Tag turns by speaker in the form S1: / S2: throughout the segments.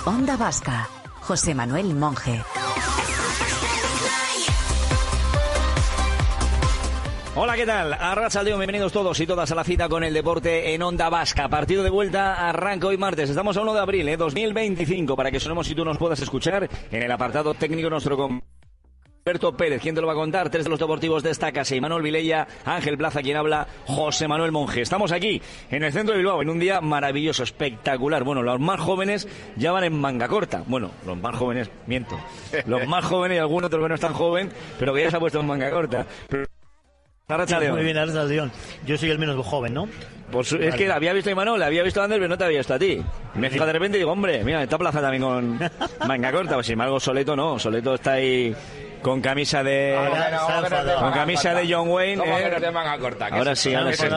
S1: Onda Vasca, José Manuel Monje.
S2: Hola, ¿qué tal? Arratsaldeon, bienvenidos todos y todas a la cita con el deporte en Onda Vasca. Partido de vuelta arranca hoy martes. Estamos a 1 de abril, 2025, para que sonemos y tú nos puedas escuchar en el apartado técnico nuestro Alberto Pérez. ¿Quién te lo va a contar? Tres de los deportivos destacas: Imanol Vilella, Ángel Plaza, quien habla, José Manuel Monje. Estamos aquí, en el centro de Bilbao, en un día maravilloso, espectacular. Bueno, los más jóvenes ya van en manga corta. Bueno, los más jóvenes, miento. Los más jóvenes y algún otro que no es tan joven, pero que ya se ha puesto en manga corta.
S3: Muy bien, Arratsaldeon. Yo soy el menos joven, ¿no?
S2: Pues es que había visto a Imanol, había visto a Ander, pero no te había visto a ti. Me fijo de repente y digo, hombre, mira, esta plaza también con manga corta. Pues sin embargo, Soleto no. Soleto está ahí con camisa de... John Wayne.
S4: ¿Cómo que no es de manga corta?
S2: Ahora sí, ahora sí.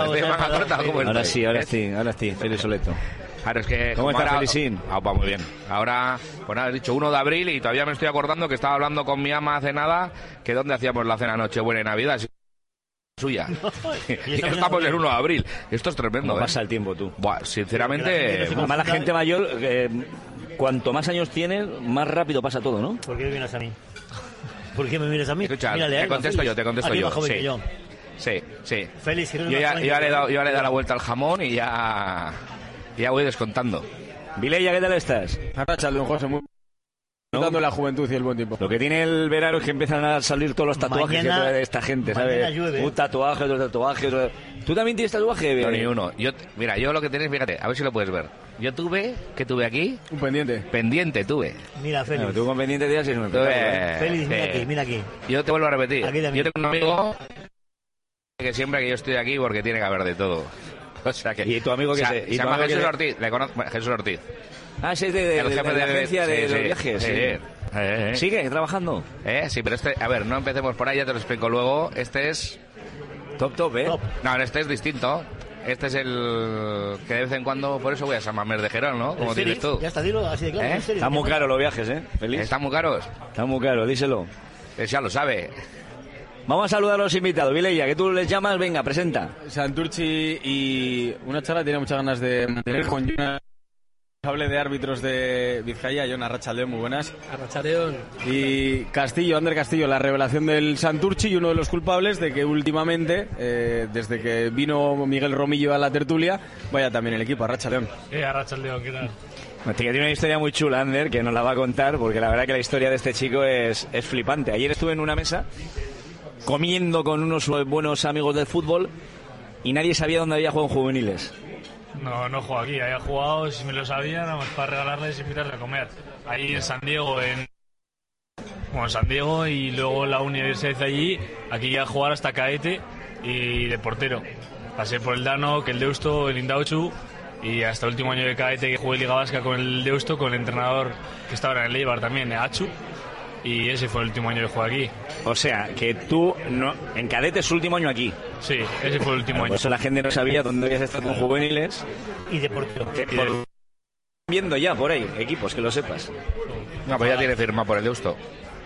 S2: Ahora sí, Feliz Soleto.
S4: Claro, es que...
S2: ¿Cómo está, Felicín?
S4: Va muy bien. Ahora, pues nada, he dicho 1 de abril y todavía me estoy acordando que estaba hablando con mi ama hace nada, que dónde hacíamos la cena Nochebuena y Navidad. Suya. Y estamos en 1 de abril. Esto es tremendo.
S2: ¿Cómo pasa el tiempo, tú?
S4: Buah, sinceramente...
S2: Además, la gente mayor, cuanto más años tienes, más rápido pasa todo, ¿no?
S3: ¿Por qué me vienes a mí? ¿Por qué me vienes a mí?
S4: Escucha,
S3: Mírale,
S4: te contesto yo. Sí.
S3: Félix,
S4: yo ya le he dado la vuelta al jamón y ya voy descontando.
S2: Vilella, ¿qué tal estás?
S5: Arratsaldeon, José, muy... Dando la juventud y el buen tiempo.
S2: Lo que tiene el verano es que empiezan a salir todos los tatuajes de esta gente, ¿sabes? Un tatuaje, otro tatuaje. ¿Tú también tienes tatuaje?
S4: No, ni uno. Mira, yo lo que tienes, fíjate, a ver si lo puedes ver. ¿Qué tuve aquí?
S5: Un pendiente.
S4: Pendiente tuve.
S3: Mira, Félix.
S2: Bueno, tú con pendiente días es un
S3: Félix, mira aquí.
S4: Yo te vuelvo a repetir.
S3: Aquí
S4: yo tengo un amigo que siempre que yo estoy aquí, porque tiene que haber de todo. O sea que...
S2: ¿Y tu amigo que
S4: se llama Jesús Ortiz? Le conozco, Jesús Ortiz.
S2: Ah, ese es de la agencia de los viajes.
S4: Sí.
S2: ¿Sigue trabajando?
S4: Sí, pero a ver, no empecemos por ahí, ya te lo explico luego. Este es...
S2: Top, ¿eh?
S4: No, este es distinto. Este es el que de vez en cuando, por eso voy a San Mamés de Gerón, ¿no? Como tienes tú.
S3: Ya está, dilo así de claro.
S2: Están muy caros los viajes, ¿eh? Feliz.
S4: ¿Están muy caros?
S2: Están muy caros, díselo.
S4: Ya lo sabe.
S2: Vamos a saludar a los invitados. Vilella, que tú les llamas, venga, presenta.
S5: Santurchi y una charla tiene muchas ganas de mantener con Jonas. Hable de árbitros de Vizcaya, Jonas. Arratsaldeon, muy buenas.
S6: Arratsaldeon.
S5: Y Castillo, Ander Castillo, la revelación del Santurchi y uno de los culpables de que últimamente, desde que vino Miguel Romillo a la tertulia, vaya también el equipo. Arratsaldeon.
S6: Arratsaldeon, ¿qué tal?
S2: Tiene una historia muy chula, Ander, que nos la va a contar, porque la verdad que la historia de este chico es flipante. Ayer estuve en una mesa comiendo con unos buenos amigos del fútbol y nadie sabía dónde había jugado en juveniles.
S6: No juego aquí, había jugado, si me lo sabía, nada más para regalarles y invitarles a comer. Ahí en San Diego, San Diego, y luego la universidad de allí, aquí iba a jugar hasta cadete y de portero. Pasé por el Dano, que el Deusto, el Indauchu, y hasta el último año de cadete que jugué Liga Vasca con el Deusto, con el entrenador que estaba en el Eibar también, Achu. Y ese fue el último año que jugué aquí.
S2: O sea, que tú en cadete es su último año aquí.
S6: Sí, ese fue el último año.
S2: Por eso la gente no sabía dónde habías estado con juveniles.
S3: Y de portero.
S2: Viendo ya por ahí equipos, que lo sepas.
S4: No, pues ya tiene firma por el Deusto.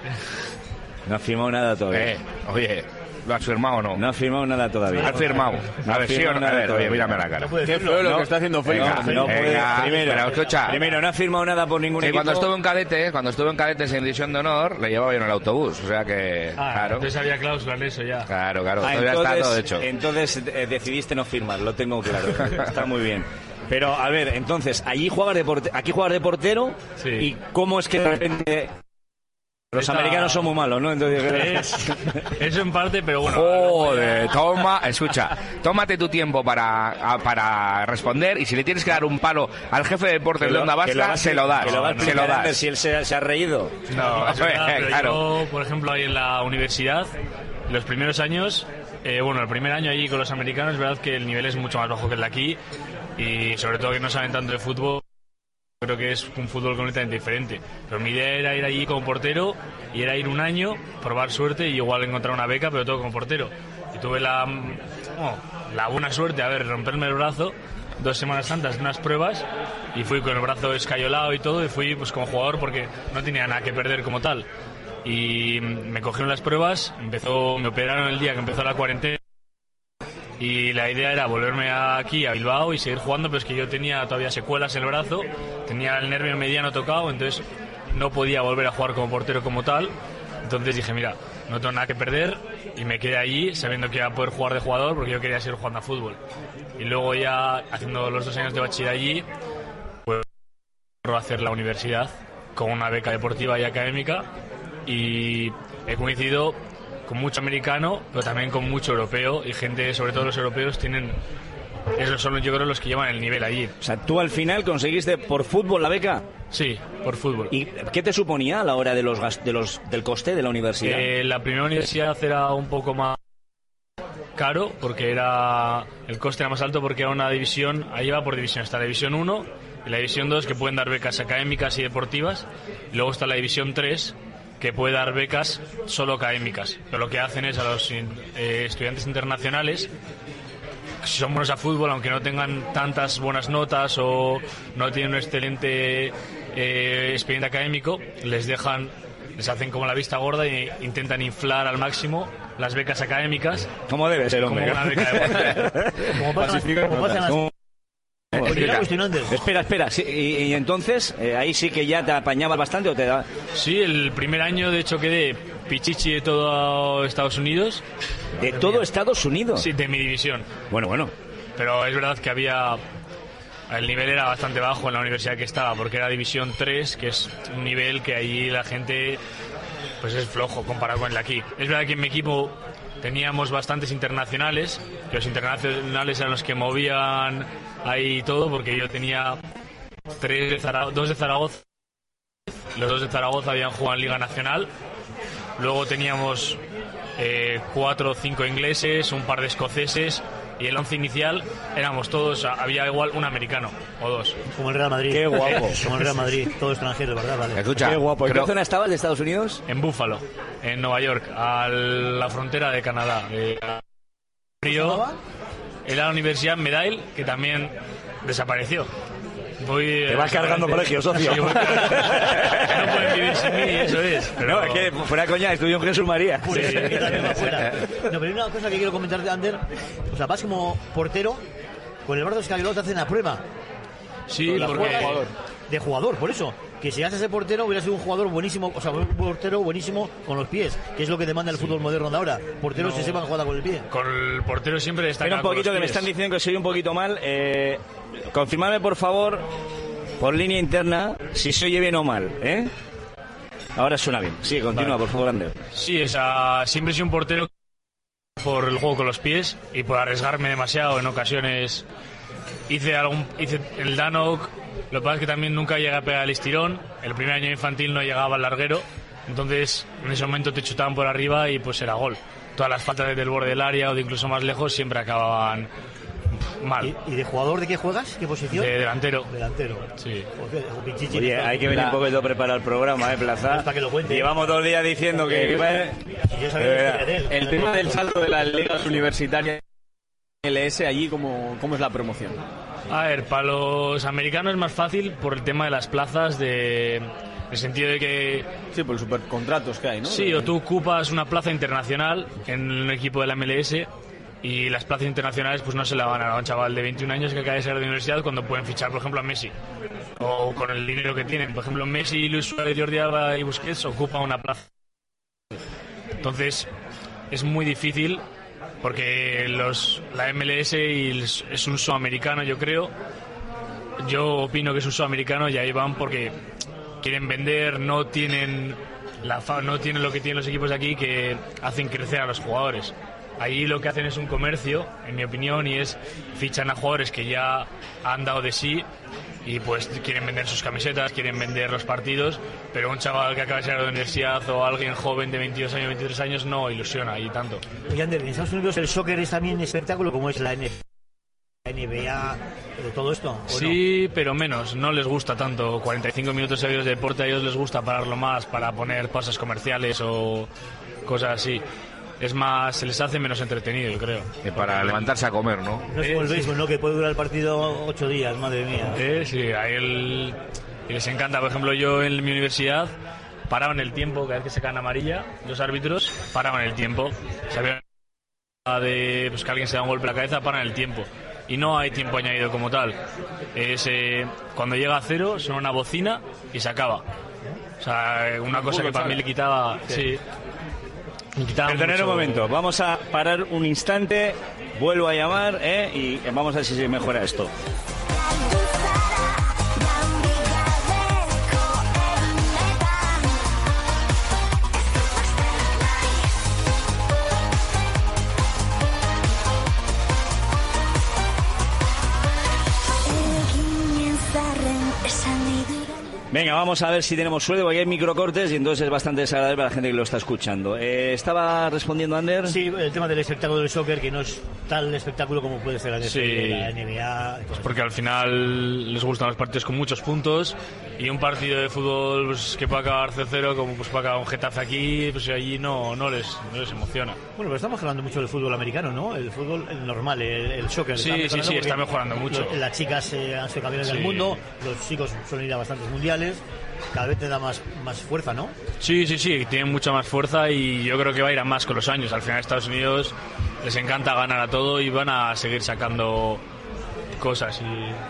S2: No ha firmado nada todavía.
S4: Oye, ¿lo has firmado o no?
S2: No ha firmado nada todavía.
S4: ¿Has firmado? A ver, sí o no. A ver, oye, mírame la cara.
S5: Qué feo lo que está haciendo Félix.
S2: Primero, no ha firmado nada por ningún equipo.
S4: Cuando estuve en cadete en división de honor, le llevaba yo en el autobús. O sea que, claro.
S6: Entonces había cláusula en eso ya.
S4: Claro, todavía está todo hecho.
S2: Entonces decidiste no firmar, lo tengo claro. Está muy bien. Pero, a ver, entonces, aquí juegas de portero.
S6: Sí.
S2: ¿Y cómo es que de repente... Los americanos son muy malos, ¿no? Entonces...
S6: Eso en parte, pero bueno.
S4: Joder, tómate tu tiempo para responder, y si le tienes que dar un palo al jefe de deportes de Onda Vasca, se lo das.
S2: Si él se ha reído.
S6: No, pero claro. Yo, por ejemplo, ahí en la universidad, los primeros años, el primer año allí con los americanos, es verdad que el nivel es mucho más bajo que el de aquí, y sobre todo que no saben tanto de fútbol. Creo que es un fútbol completamente diferente. Pero mi idea era ir allí como portero, y era ir un año, probar suerte y igual encontrar una beca, pero todo como portero. Y tuve la buena suerte, romperme el brazo 2 semanas antes de unas pruebas, y fui con el brazo escayolado y todo, y fui pues como jugador porque no tenía nada que perder como tal. Y me cogieron las pruebas, me operaron el día que empezó la cuarentena. y la idea era volverme aquí a Bilbao y seguir jugando, pero es que yo tenía todavía secuelas en el brazo, tenía el nervio mediano tocado, entonces no podía volver a jugar como portero como tal. Entonces dije, mira, no tengo nada que perder, y me quedé allí sabiendo que iba a poder jugar de jugador porque yo quería seguir jugando a fútbol. Y luego ya haciendo los 2 años de bachiller allí, pues hacer la universidad con una beca deportiva y académica, y he coincidido con mucho americano, pero también con mucho europeo, y gente, sobre todo los europeos, esos son yo creo los que llevan el nivel allí.
S2: O sea, tú al final conseguiste por fútbol la beca.
S6: Sí, por fútbol.
S2: ¿Y qué te suponía a la hora del coste de la universidad?
S6: La primera universidad era un poco más caro, porque el coste era más alto porque era una división, ahí va por división, está la división 1 y la división 2, que pueden dar becas académicas y deportivas, y luego está la división 3, que puede dar becas solo académicas, pero lo que hacen es a los estudiantes internacionales, si son buenos a fútbol, aunque no tengan tantas buenas notas o no tienen un excelente expediente académico, les hacen como la vista gorda e intentan inflar al máximo las becas académicas.
S2: ¿Cómo debe ser, hombre?
S6: Como una beca de
S2: Espera. Sí, y entonces, ahí sí que ya te apañabas bastante, ¿o te da?
S6: Sí, el primer año de hecho quedé pichichi de todo Estados Unidos.
S2: ¿De todo Estados Unidos?
S6: Sí, de mi división.
S2: Bueno.
S6: Pero es verdad que el nivel era bastante bajo en la universidad que estaba, porque era división 3, que es un nivel que ahí la gente pues es flojo comparado con el de aquí. Es verdad que en mi equipo teníamos bastantes internacionales, que los internacionales eran los que movían ahí todo, porque yo tenía 2 de Zaragoza. Los 2 de Zaragoza habían jugado en Liga Nacional. Luego teníamos 4 o 5 ingleses, un par de escoceses, y el 11 inicial éramos todos, había igual un americano o 2.
S3: Como el Real Madrid.
S2: Qué guapo.
S3: Como el Real Madrid, todo extranjero, ¿verdad? Vale.
S4: Escucha,
S2: qué guapo. ¿En qué zona estabas de Estados Unidos?
S6: En Buffalo, en Nueva York, a la frontera de Canadá. Era la Universidad Medill, que también desapareció.
S2: Te vas cargando colegios, socio.
S6: Sí, no pueden vivir sin mí, eso es.
S2: Pero no, es que fuera coña, estudió en Jesús María.
S3: No, pero hay una cosa que quiero comentarte, Ander. O sea, vas como portero, con el brazo escabelado te hacen la prueba.
S6: Sí, porque...
S3: De jugador, por eso. Que si haces ese portero, hubiera sido un jugador buenísimo, o sea, un portero buenísimo con los pies, que es lo que demanda el fútbol moderno de ahora. Porteros se sepan jugar con el pie.
S6: Con el portero siempre destaca.
S2: Espera un poquito, que me están diciendo que soy un poquito mal. Confirmadme, por favor, por línea interna, si se oye bien o mal, ¿eh? Ahora suena bien. Sí, continúa, vale. Por favor, Ander.
S6: Sí, siempre he sido un portero por el juego con los pies y por arriesgarme demasiado en ocasiones. Hice el Danok. Lo que pasa es que también nunca llegué a pegar el estirón. El primer año infantil no llegaba al larguero, entonces en ese momento te chutaban por arriba y pues era gol. Todas las faltas desde el borde del área o de incluso más lejos siempre acababan mal.
S3: ¿Y de jugador de qué juegas? ¿Qué posición?
S6: De delantero.
S3: Delantero.
S6: Sí.
S2: Oye, hay que venir un poquito preparar el programa, Plaza.
S3: Para que lo cuente.
S2: Llevamos 2 días diciendo que...
S5: El tema del salto de las ligas universitarias LS, allí, ¿cómo es la promoción?
S6: A ver, para los americanos es más fácil por el tema de las plazas, en el sentido de que...
S5: Sí, por los supercontratos que hay, ¿no?
S6: Sí, o tú ocupas una plaza internacional en un equipo de la MLS y las plazas internacionales pues no se la van a un chaval de 21 años que acaba de salir de universidad cuando pueden fichar, por ejemplo, a Messi. O con el dinero que tienen. Por ejemplo, Messi, Luis Suárez, Jordi Alba y Busquets ocupan una plaza. Entonces, es muy difícil... porque la MLS es un sudamericano, yo creo. Yo opino que es un sudamericano y ahí van porque quieren vender, no tienen lo que tienen los equipos de aquí, que hacen crecer a los jugadores. Ahí lo que hacen es un comercio, en mi opinión, y fichan a jugadores que ya han dado de sí y pues quieren vender sus camisetas, quieren vender los partidos, pero un chaval que acaba de salir de la universidad o alguien joven de 22 años, 23 años no ilusiona ahí tanto.
S3: Y Ander, en Estados Unidos el soccer es también espectáculo como es la NBA, todo esto.
S6: Sí, no, pero menos, no les gusta tanto 45 minutos seguidos de deporte, a ellos les gusta pararlo más para poner pausas comerciales o cosas así. Es más, se les hace menos entretenido, yo creo.
S4: Para levantarse a comer, ¿no?
S3: No es como el béisbol, ¿no? Que puede durar el partido 8 días, madre mía.
S6: Sí, a él les encanta. Por ejemplo, yo en mi universidad paraban el tiempo, cada vez que se caen amarilla, los árbitros paraban el tiempo. de pues, que alguien se da un golpe en la cabeza, paran el tiempo. Y no hay tiempo añadido como tal. Es cuando llega a 0, suena una bocina y se acaba. O sea, una cosa que para mí le quitaba... Sí.
S2: Perdonad un momento, vamos a parar un instante, vuelvo a llamar y vamos a ver si se mejora esto. Venga, vamos a ver si tenemos suerte, porque hay microcortes y entonces es bastante desagradable para la gente que lo está escuchando. ¿Estaba respondiendo Ander?
S3: Sí, el tema del espectáculo del soccer, que no es tal espectáculo como puede ser la NBA.
S6: Pues porque al final les gustan los partidos con muchos puntos, y un partido de fútbol pues, que puede acabar 0-0, como pues puede acabar un Getafe aquí, pues allí no les emociona.
S3: Bueno, pero estamos hablando mucho del fútbol americano, ¿no? El fútbol normal, el soccer.
S6: Sí, está mejorando mucho.
S3: Las chicas han sido campeones del mundo, los chicos suelen ir a bastantes mundiales. Cada vez te da más fuerza, ¿no?
S6: Sí, tienen mucha más fuerza y yo creo que va a ir a más con los años. Al final Estados Unidos les encanta ganar a todo y van a seguir sacando cosas.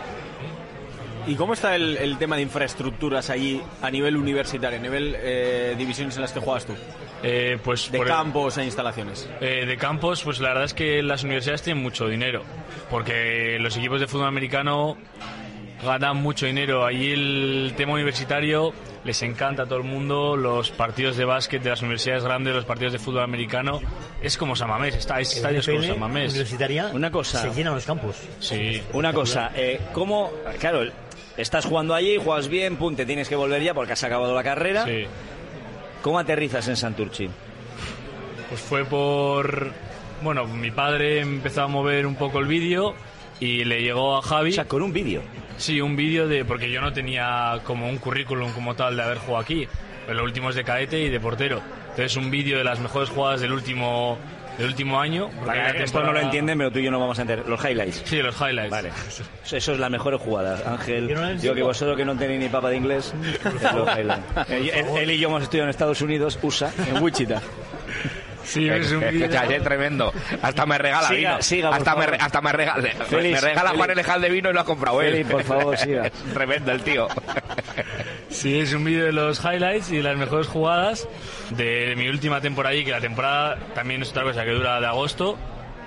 S5: ¿Y cómo está el tema de infraestructuras allí a nivel universitario, a nivel divisiones en las que juegas tú?
S6: Pues
S5: de campos e instalaciones.
S6: De campos, pues la verdad es que las universidades tienen mucho dinero, porque los equipos de fútbol americano ganan mucho dinero. Allí el tema universitario les encanta a todo el mundo. Los partidos de básquet de las universidades grandes, los partidos de fútbol americano, es como San Mamés, estadios como San Mamés.
S3: Universitaria,
S2: una cosa,
S3: se llenan los campos.
S6: Sí.
S2: Una cosa, ¿cómo? Claro, estás jugando allí, juegas bien, te tienes que volver ya porque has acabado la carrera.
S6: Sí.
S2: ¿Cómo aterrizas en Santurchi?
S6: Pues fue bueno, mi padre empezó a mover un poco el vídeo y le llegó a Javi.
S2: O sea, con un vídeo.
S6: Sí, un vídeo porque yo no tenía como un currículum como tal de haber jugado aquí. Pero lo último es de cadete y de portero. Entonces un vídeo de las mejores jugadas del último año.
S2: Vale, esto no lo entienden, pero tú y yo no vamos a entender. Los highlights.
S6: Sí, los highlights.
S2: Vale. Eso es las mejores jugadas, Ángel. Digo que vosotros que no tenéis ni papa de inglés, es los highlights. Él y yo hemos estudiado en Estados Unidos, USA, en Wichita.
S6: Sí, es un vídeo.
S4: Es tremendo. Hasta me regala vino. Hasta me regala Juan Elejal de vino y lo ha comprado él.
S2: Feliz, por favor, siga.
S4: Tremendo el tío.
S6: Sí, es un vídeo de los highlights y de las mejores jugadas de mi última temporada allí, que la temporada también es otra cosa que dura de agosto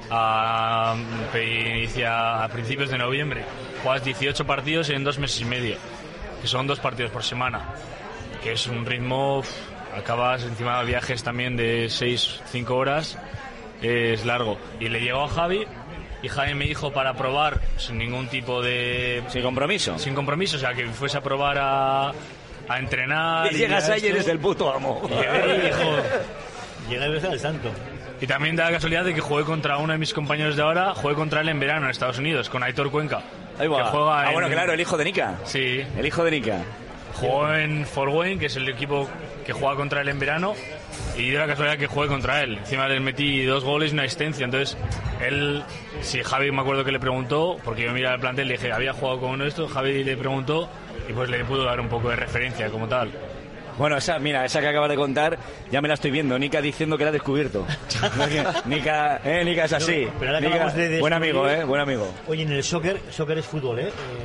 S6: inicia a principios de noviembre. Juegas 18 partidos en 2 meses y medio, que son 2 partidos por semana, que es un ritmo... Acabas encima de viajes también de 6-5 horas, es largo. Y le llegó a Javi y Javi me dijo para probar sin ningún tipo de...
S2: Sin compromiso,
S6: o sea, que fuese a probar a entrenar.
S2: Y llegas ahí y eres el puto amo.
S6: Y llegué y dijo...
S3: Llega el beso del santo.
S6: Y también da la casualidad de que jugué contra uno de mis compañeros de ahora, jugué contra él en verano en Estados Unidos, con Aitor Cuenca.
S2: Ahí va.
S6: Que juega
S2: bueno, claro, el hijo de Nika.
S6: Sí.
S2: El hijo de Nika.
S6: Jugó en Fort Wayne, que es el equipo que juega contra él en verano, y dio la casualidad que jugué contra él. Encima le metí 2 goles y una asistencia. Entonces, Javi me acuerdo que le preguntó, porque yo miraba el plantel y le dije, había jugado con uno de estos, Javi le preguntó, y pues le pudo dar un poco de referencia como tal.
S2: Bueno, esa que acabas de contar, ya me la estoy viendo. Nika diciendo que la ha descubierto. Nika es así.
S3: No, pero ahora
S2: Nika, buen amigo, buen amigo.
S3: Oye, en el soccer es fútbol,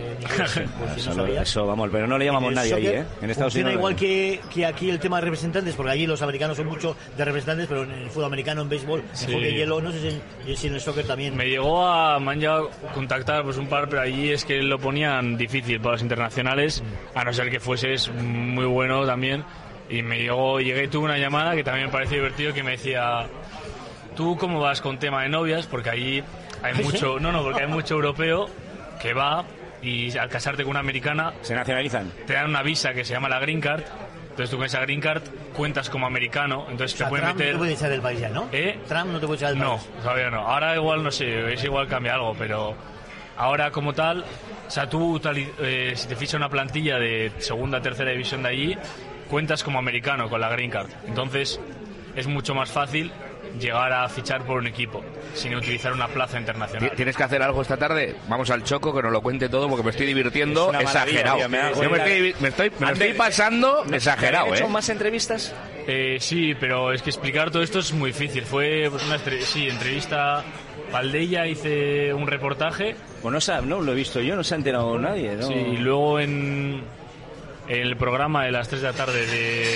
S2: Eso, vamos, pero no le llamamos nadie ahí, En Estados Unidos.
S3: Igual que aquí el tema de representantes, porque allí los americanos son mucho de representantes, pero en el fútbol americano, en béisbol, en hockey hielo, no sé si en el soccer también.
S6: Me han llegado a contactar pues un par, pero allí es que lo ponían difícil para los internacionales, a no ser que fueses muy bueno también. Y llegué y tuve una llamada que también me pareció divertido, que me decía, ¿tú cómo vas con tema de novias? Porque allí hay mucho, porque hay mucho europeo que va y al casarte con una americana
S2: se nacionalizan.
S6: Te dan una visa que se llama la Green Card. Entonces tú con esa Green Card cuentas como americano. Entonces te pueden
S3: Trump
S6: meter...
S3: no te puede echar del país ya, ¿no? Trump no te puede echar del país.
S6: No, todavía no. Ahora igual, no sé, es igual cambia algo, pero ahora como tal, o sea, tú si te ficha una plantilla de segunda, tercera división de allí, cuentas como americano con la Green Card. Entonces es mucho más fácil llegar a fichar por un equipo sin utilizar una plaza internacional.
S4: ¿Tienes que hacer algo esta tarde? Vamos al Choco, que nos lo cuente todo, porque me estoy divirtiendo exagerado.
S2: Tío, me estoy
S4: pasando exagerado.
S2: ¿Han hecho más entrevistas?
S6: Sí, pero es que explicar todo esto es muy difícil. Fue pues, una entrevista Valdeilla, hice un reportaje.
S2: Pues no lo he visto yo, no se ha enterado nadie, ¿no?
S6: Sí, y luego en el programa de las 3 de la tarde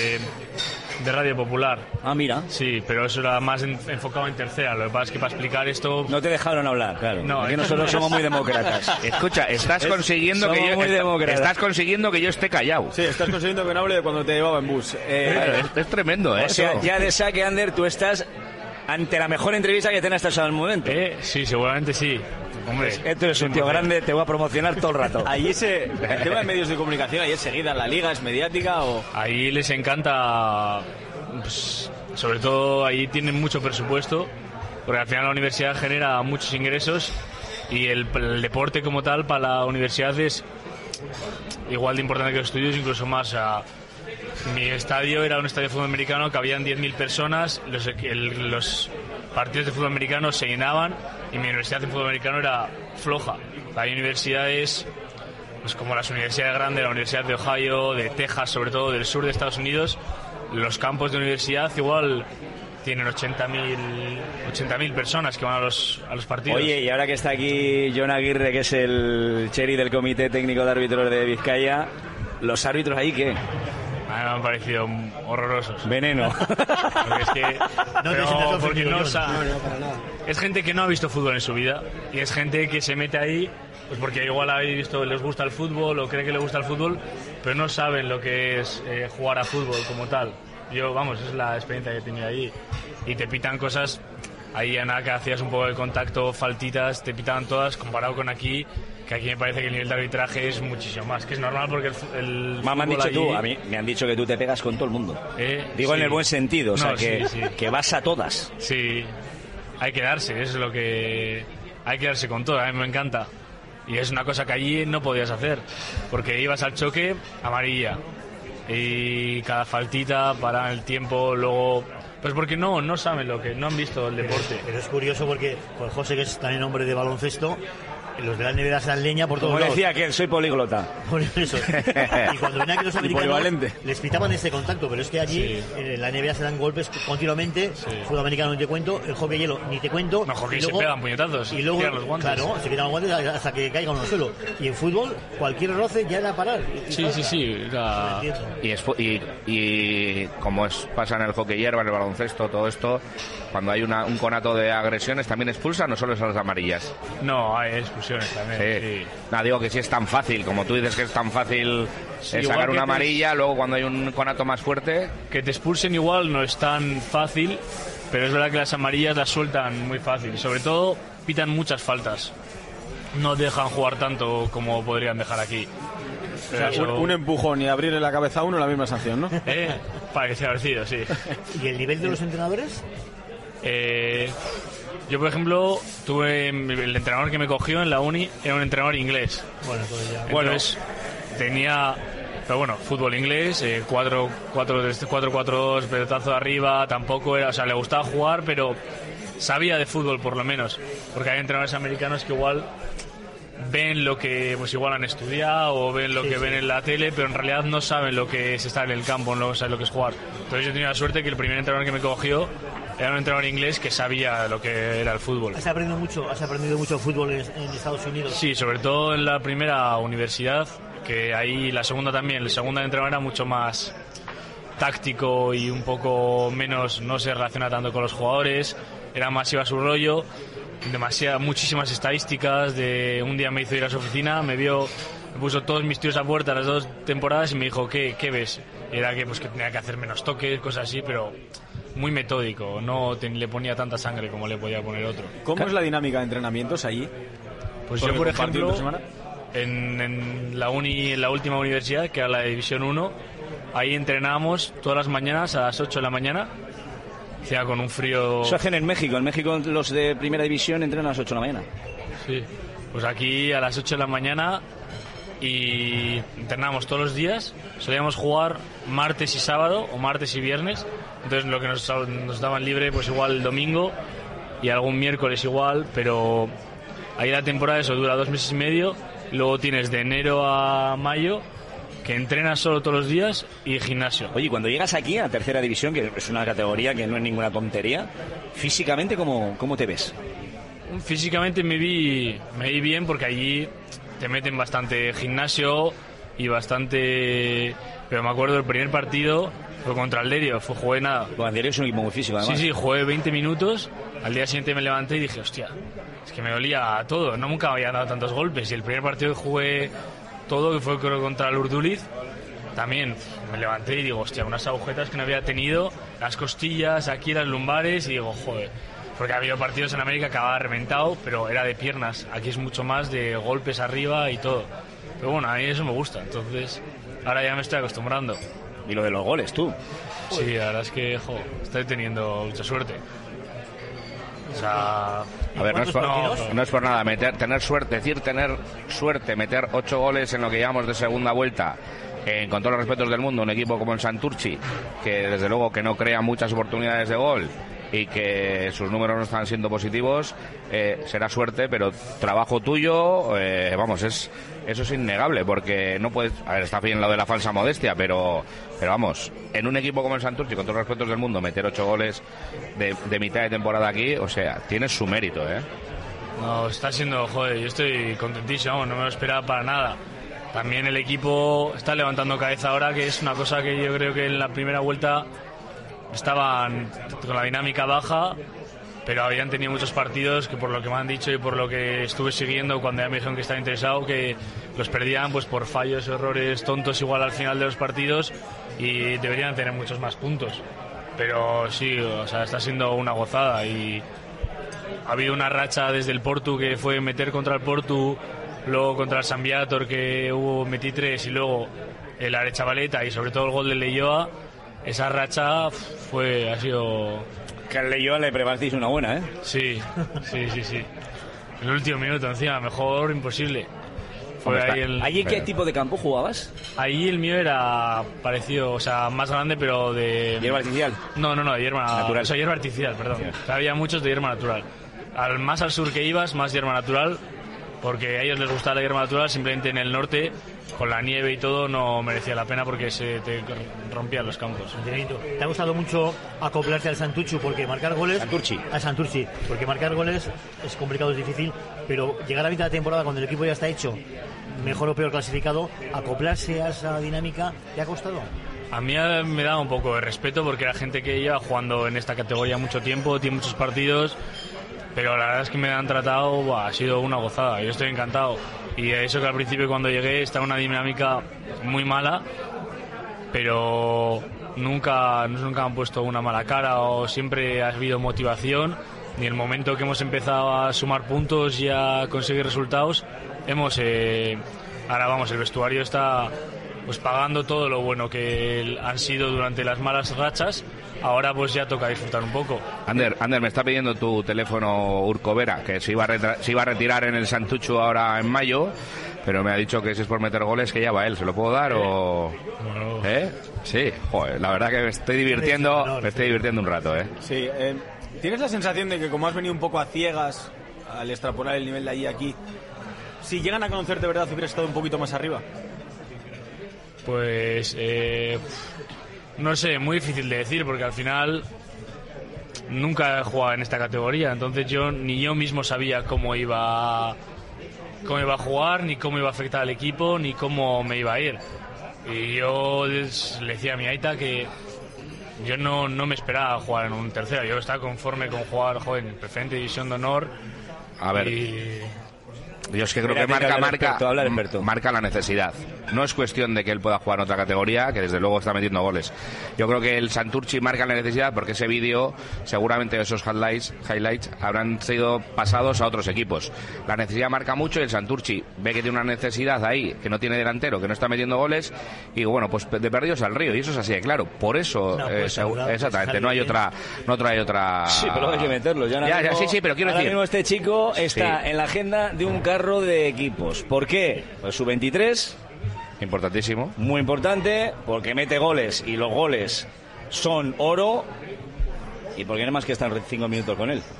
S6: de Radio Popular.
S2: Ah, mira.
S6: Sí, pero eso era más enfocado en tercera. Lo que pasa es que para explicar esto...
S2: No te dejaron hablar, claro.
S6: No,
S2: porque nosotros somos muy demócratas.
S4: Escucha, estás consiguiendo que yo esté callado.
S5: Sí, estás consiguiendo que no hable de cuando te llevaba en bus.
S4: Claro, es tremendo, ¿eh?
S2: O sea, ya de saque, Ander, tú estás ante la mejor entrevista que tengas hasta el momento.
S6: Sí, seguramente sí. Hombre,
S2: Esto es un tío grande, te voy a promocionar todo el rato.
S5: Ahí el tema de medios de comunicación, ahí es seguida, ¿la liga es mediática o...?
S6: Ahí les encanta, pues, sobre todo ahí tienen mucho presupuesto, porque al final la universidad genera muchos ingresos y el deporte como tal para la universidad es igual de importante que los estudios, incluso más. O sea, mi estadio era un estadio de fútbol americano que habían 10.000 personas, los partidos de fútbol americano se llenaban y mi universidad de fútbol americano era floja. Hay universidades, pues como las universidades grandes, la Universidad de Ohio, de Texas, sobre todo del sur de Estados Unidos, los campos de universidad igual tienen 80.000 personas que van a los partidos.
S2: Oye, y ahora que está aquí Jon Aguirre, que es el cherry del Comité Técnico de Árbitros de Vizcaya, ¿los árbitros ahí qué?
S6: A mí me han parecido horrorosos.
S2: Veneno.
S6: Porque es que... porque no
S3: para nada.
S6: Es gente que no ha visto fútbol en su vida y es gente que se mete ahí pues porque igual habéis visto, les gusta el fútbol o cree que les gusta el fútbol, pero no saben lo que es jugar a fútbol como tal. Yo, vamos, es la experiencia que he tenido allí. Y te pitan cosas, ahí en ACA hacías un poco de contacto, faltitas, te pitaban todas, comparado con aquí, que aquí me parece que el nivel de arbitraje es muchísimo más, que es normal porque el
S2: me han dicho
S6: allí...
S2: tú, a mí me han dicho que tú te pegas con todo el mundo. Digo,
S6: sí.
S2: en el buen sentido, o sea,
S6: No,
S2: que,
S6: sí.
S2: que vas a todas.
S6: Sí, hay que darse, eso es lo que... Hay que darse con todo, a mí me encanta. Y es una cosa que allí no podías hacer, porque ibas al choque, amarilla. Y cada faltita para el tiempo, luego... Pues porque no saben lo que... No han visto el deporte.
S3: Pero es curioso porque pues José, que es también hombre de baloncesto, los de la NBA se dan leña por todos
S2: Como
S3: lados.
S2: decía que soy políglota.
S3: Por eso. Y cuando venían aquí los americanos les pitaban este contacto, pero es que allí en la NBA se dan golpes continuamente. Fútbol americano ni te cuento, el hockey hielo ni te cuento.
S6: No, hockey se pegan puñetazos
S3: y luego
S6: tiran los guantes.
S3: Claro, se quitan los guantes hasta que caigan en el suelo. Y en fútbol cualquier roce ya era parar.
S6: Sí.
S4: Y como pasa en el hockey hierba, en el baloncesto, todo esto, cuando hay un conato de agresiones, ¿también expulsan o solo son las amarillas?
S6: No, hay expulsiones también. Sí.
S4: No, digo que si es tan fácil, como tú dices que es tan fácil sacar una amarilla, luego cuando hay un conato más fuerte...
S6: Que te expulsen igual no es tan fácil, pero es verdad que las amarillas las sueltan muy fácil. Sobre todo pitan muchas faltas. No dejan jugar tanto como podrían dejar aquí.
S5: O sea, un empujón y abrirle la cabeza a uno, la misma sanción, ¿no?
S6: Para que sea parecido, sí.
S3: ¿Y el nivel de los entrenadores?
S6: Yo, por ejemplo, tuve el entrenador que me cogió en la uni, era un entrenador inglés.
S3: Bueno, pues ya.
S6: Entonces, tenía, pero bueno, fútbol inglés, 4-4-2, pelotazo de arriba, tampoco era, o sea, le gustaba jugar, pero sabía de fútbol por lo menos, porque hay entrenadores americanos que igual ven lo que pues igual han estudiado o ven lo que ven en la tele, pero en realidad no saben lo que es estar en el campo, no saben lo que es jugar. Entonces yo tenía la suerte que el primer entrenador que me cogió era un entrenador inglés que sabía lo que era el fútbol.
S3: ¿Has aprendido mucho fútbol en Estados Unidos?
S6: Sí, sobre todo en la primera universidad, que ahí la segunda también. El segundo entrenador era mucho más táctico y un poco menos, no se relaciona tanto con los jugadores, era más iba a su rollo, muchísimas estadísticas. Un día me hizo ir a su oficina, me puso todos mis tiros a puerta las 2 temporadas y me dijo, ¿qué ves? Y era que tenía que hacer menos toques, cosas así, pero muy metódico, no le ponía tanta sangre como le podía poner otro.
S5: ¿Cómo es la dinámica de entrenamientos allí?
S6: Pues yo, por ejemplo, en la última universidad, que era la División 1, ahí entrenábamos todas las mañanas a las 8 de la mañana, o sea, con un frío...
S2: Eso hacen en México los de primera división entrenan a las 8 de la mañana.
S6: Sí, pues aquí a las 8 de la mañana y entrenábamos todos los días, solíamos jugar martes y sábado o martes y viernes, entonces lo que nos daban libre pues igual el domingo y algún miércoles igual, pero ahí la temporada eso dura 2 meses y medio, luego tienes de enero a mayo, que entrenas solo todos los días y gimnasio.
S2: Oye, cuando llegas aquí a tercera división, que es una categoría que no es ninguna tontería, físicamente, ¿cómo te ves?
S6: Físicamente me vi bien porque allí te meten bastante gimnasio y bastante... Pero me acuerdo del primer partido fue contra el Derio, jugué nada.
S2: Bueno, el Derio es un equipo muy físico, además.
S6: Sí, jugué 20 minutos, al día siguiente me levanté y dije, hostia, es que me dolía todo, nunca había dado tantos golpes. Y el primer partido que jugué todo, que fue creo contra el Urduliz, también me levanté y digo, hostia, unas agujetas que no había tenido, las costillas, aquí las lumbares, y digo, joder, porque ha habido partidos en América que acababa reventado, pero era de piernas, aquí es mucho más de golpes arriba y todo. Pero bueno, a mí eso me gusta, entonces ahora ya me estoy acostumbrando.
S2: Y lo de los goles, tú.
S6: Sí, la verdad es que, estoy teniendo mucha suerte. O sea...
S4: A ver, no es por nada, tener suerte, meter 8 goles en lo que llamamos de segunda vuelta, con todos los respetos del mundo, un equipo como el Santurtzi, que desde luego que no crea muchas oportunidades de gol y que sus números no están siendo positivos, será suerte, pero trabajo tuyo, eso es innegable, porque no puedes... A ver, está bien lo de la falsa modestia, pero vamos, en un equipo como el Santurtzi, con todos los respetos del mundo, meter 8 goles de mitad de temporada aquí, o sea, tienes su mérito, ¿eh?
S6: No, está siendo, yo estoy contentísimo, no me lo esperaba para nada. También el equipo está levantando cabeza ahora, que es una cosa que yo creo que en la primera vuelta estaban con la dinámica baja, pero habían tenido muchos partidos que, por lo que me han dicho y por lo que estuve siguiendo cuando ya me dijeron que estaba interesado, que los perdían pues por fallos, errores tontos igual al final de los partidos, y deberían tener muchos más puntos. Pero sí, o sea, está siendo una gozada, y ha habido una racha desde el Portu, que fue meter contra el Portu, luego contra el San Viator, que metí 3, y luego el Arechavaleta y sobre todo el gol de Leioa. Esa racha ha sido...
S2: Que al Leioa le preparasteis una buena, ¿eh?
S6: Sí. El último minuto encima, mejor imposible.
S2: ¿Allí qué tipo de campo jugabas?
S6: Ahí el mío era parecido, o sea, más grande, pero de...
S2: ¿Hierba artificial?
S6: No, de hierba natural. O sea, hierba artificial, perdón. Sí. O sea, había muchos de hierba natural. Más al sur que ibas, más hierba natural, porque a ellos les gustaba la hierba natural. Simplemente en el norte, con la nieve y todo, no merecía la pena porque se te rompían los campos.
S3: ¿Te ha gustado mucho acoplarte al Santurtzi? Porque marcar goles... Al Santurtzi. Porque marcar goles es complicado, es difícil, pero llegar a la mitad de temporada, cuando el equipo ya está hecho, mejor o peor clasificado, acoplarse a esa dinámica, ¿te ha costado?
S6: A mí me da un poco de respeto, porque la gente que lleva jugando en esta categoría mucho tiempo, tiene muchos partidos, pero la verdad es que me han tratado, ha sido una gozada, yo estoy encantado. Y eso que al principio, cuando llegué, estaba una dinámica muy mala, pero nunca han puesto una mala cara, o siempre ha habido motivación. Y en el momento que hemos empezado a sumar puntos y a conseguir resultados, ahora vamos, el vestuario está pues pagando todo lo bueno que han sido durante las malas rachas. Ahora pues ya toca disfrutar un poco.
S4: Ander, me está pidiendo tu teléfono Urco Vera, que se iba a retirar en el Santurtzi ahora en mayo, pero me ha dicho que si es por meter goles, que ya va él. ¿Se lo puedo dar o...?
S6: Bueno.
S4: Sí, joder, la verdad que me estoy divirtiendo un rato, ¿eh?
S5: Sí, ¿tienes la sensación de que, como has venido un poco a ciegas al extrapolar el nivel de allí a aquí, si llegan a conocerte de verdad, hubieras estado un poquito más arriba?
S6: Pues... no sé, muy difícil de decir, porque al final nunca he jugado en esta categoría, entonces ni yo mismo sabía cómo iba a jugar, ni cómo iba a afectar al equipo, ni cómo me iba a ir. Y yo le decía a mi aita que yo no me esperaba jugar en un tercero, yo estaba conforme con jugar en Preferente División de Honor.
S4: A ver, yo es que creo que marca la necesidad. No es cuestión de que él pueda jugar en otra categoría, que desde luego está metiendo goles. Yo creo que el Santurtzi marca la necesidad, porque ese vídeo, seguramente esos highlights habrán sido pasados a otros equipos. La necesidad marca mucho, y el Santurtzi ve que tiene una necesidad ahí, que no tiene delantero, que no está metiendo goles, y bueno, pues de perdidos al río, y eso es así de claro. Por eso, exactamente, no hay otra.
S2: Sí, pero hay que meterlo.
S4: Sí, pero quiero
S2: ahora
S4: decir,
S2: mismo este chico está en la agenda de un carro de equipos. ¿Por qué? Pues su 23.
S4: Importantísimo.
S2: Muy importante, porque mete goles, y los goles son oro, y porque no hay más que estar 5 minutos con él.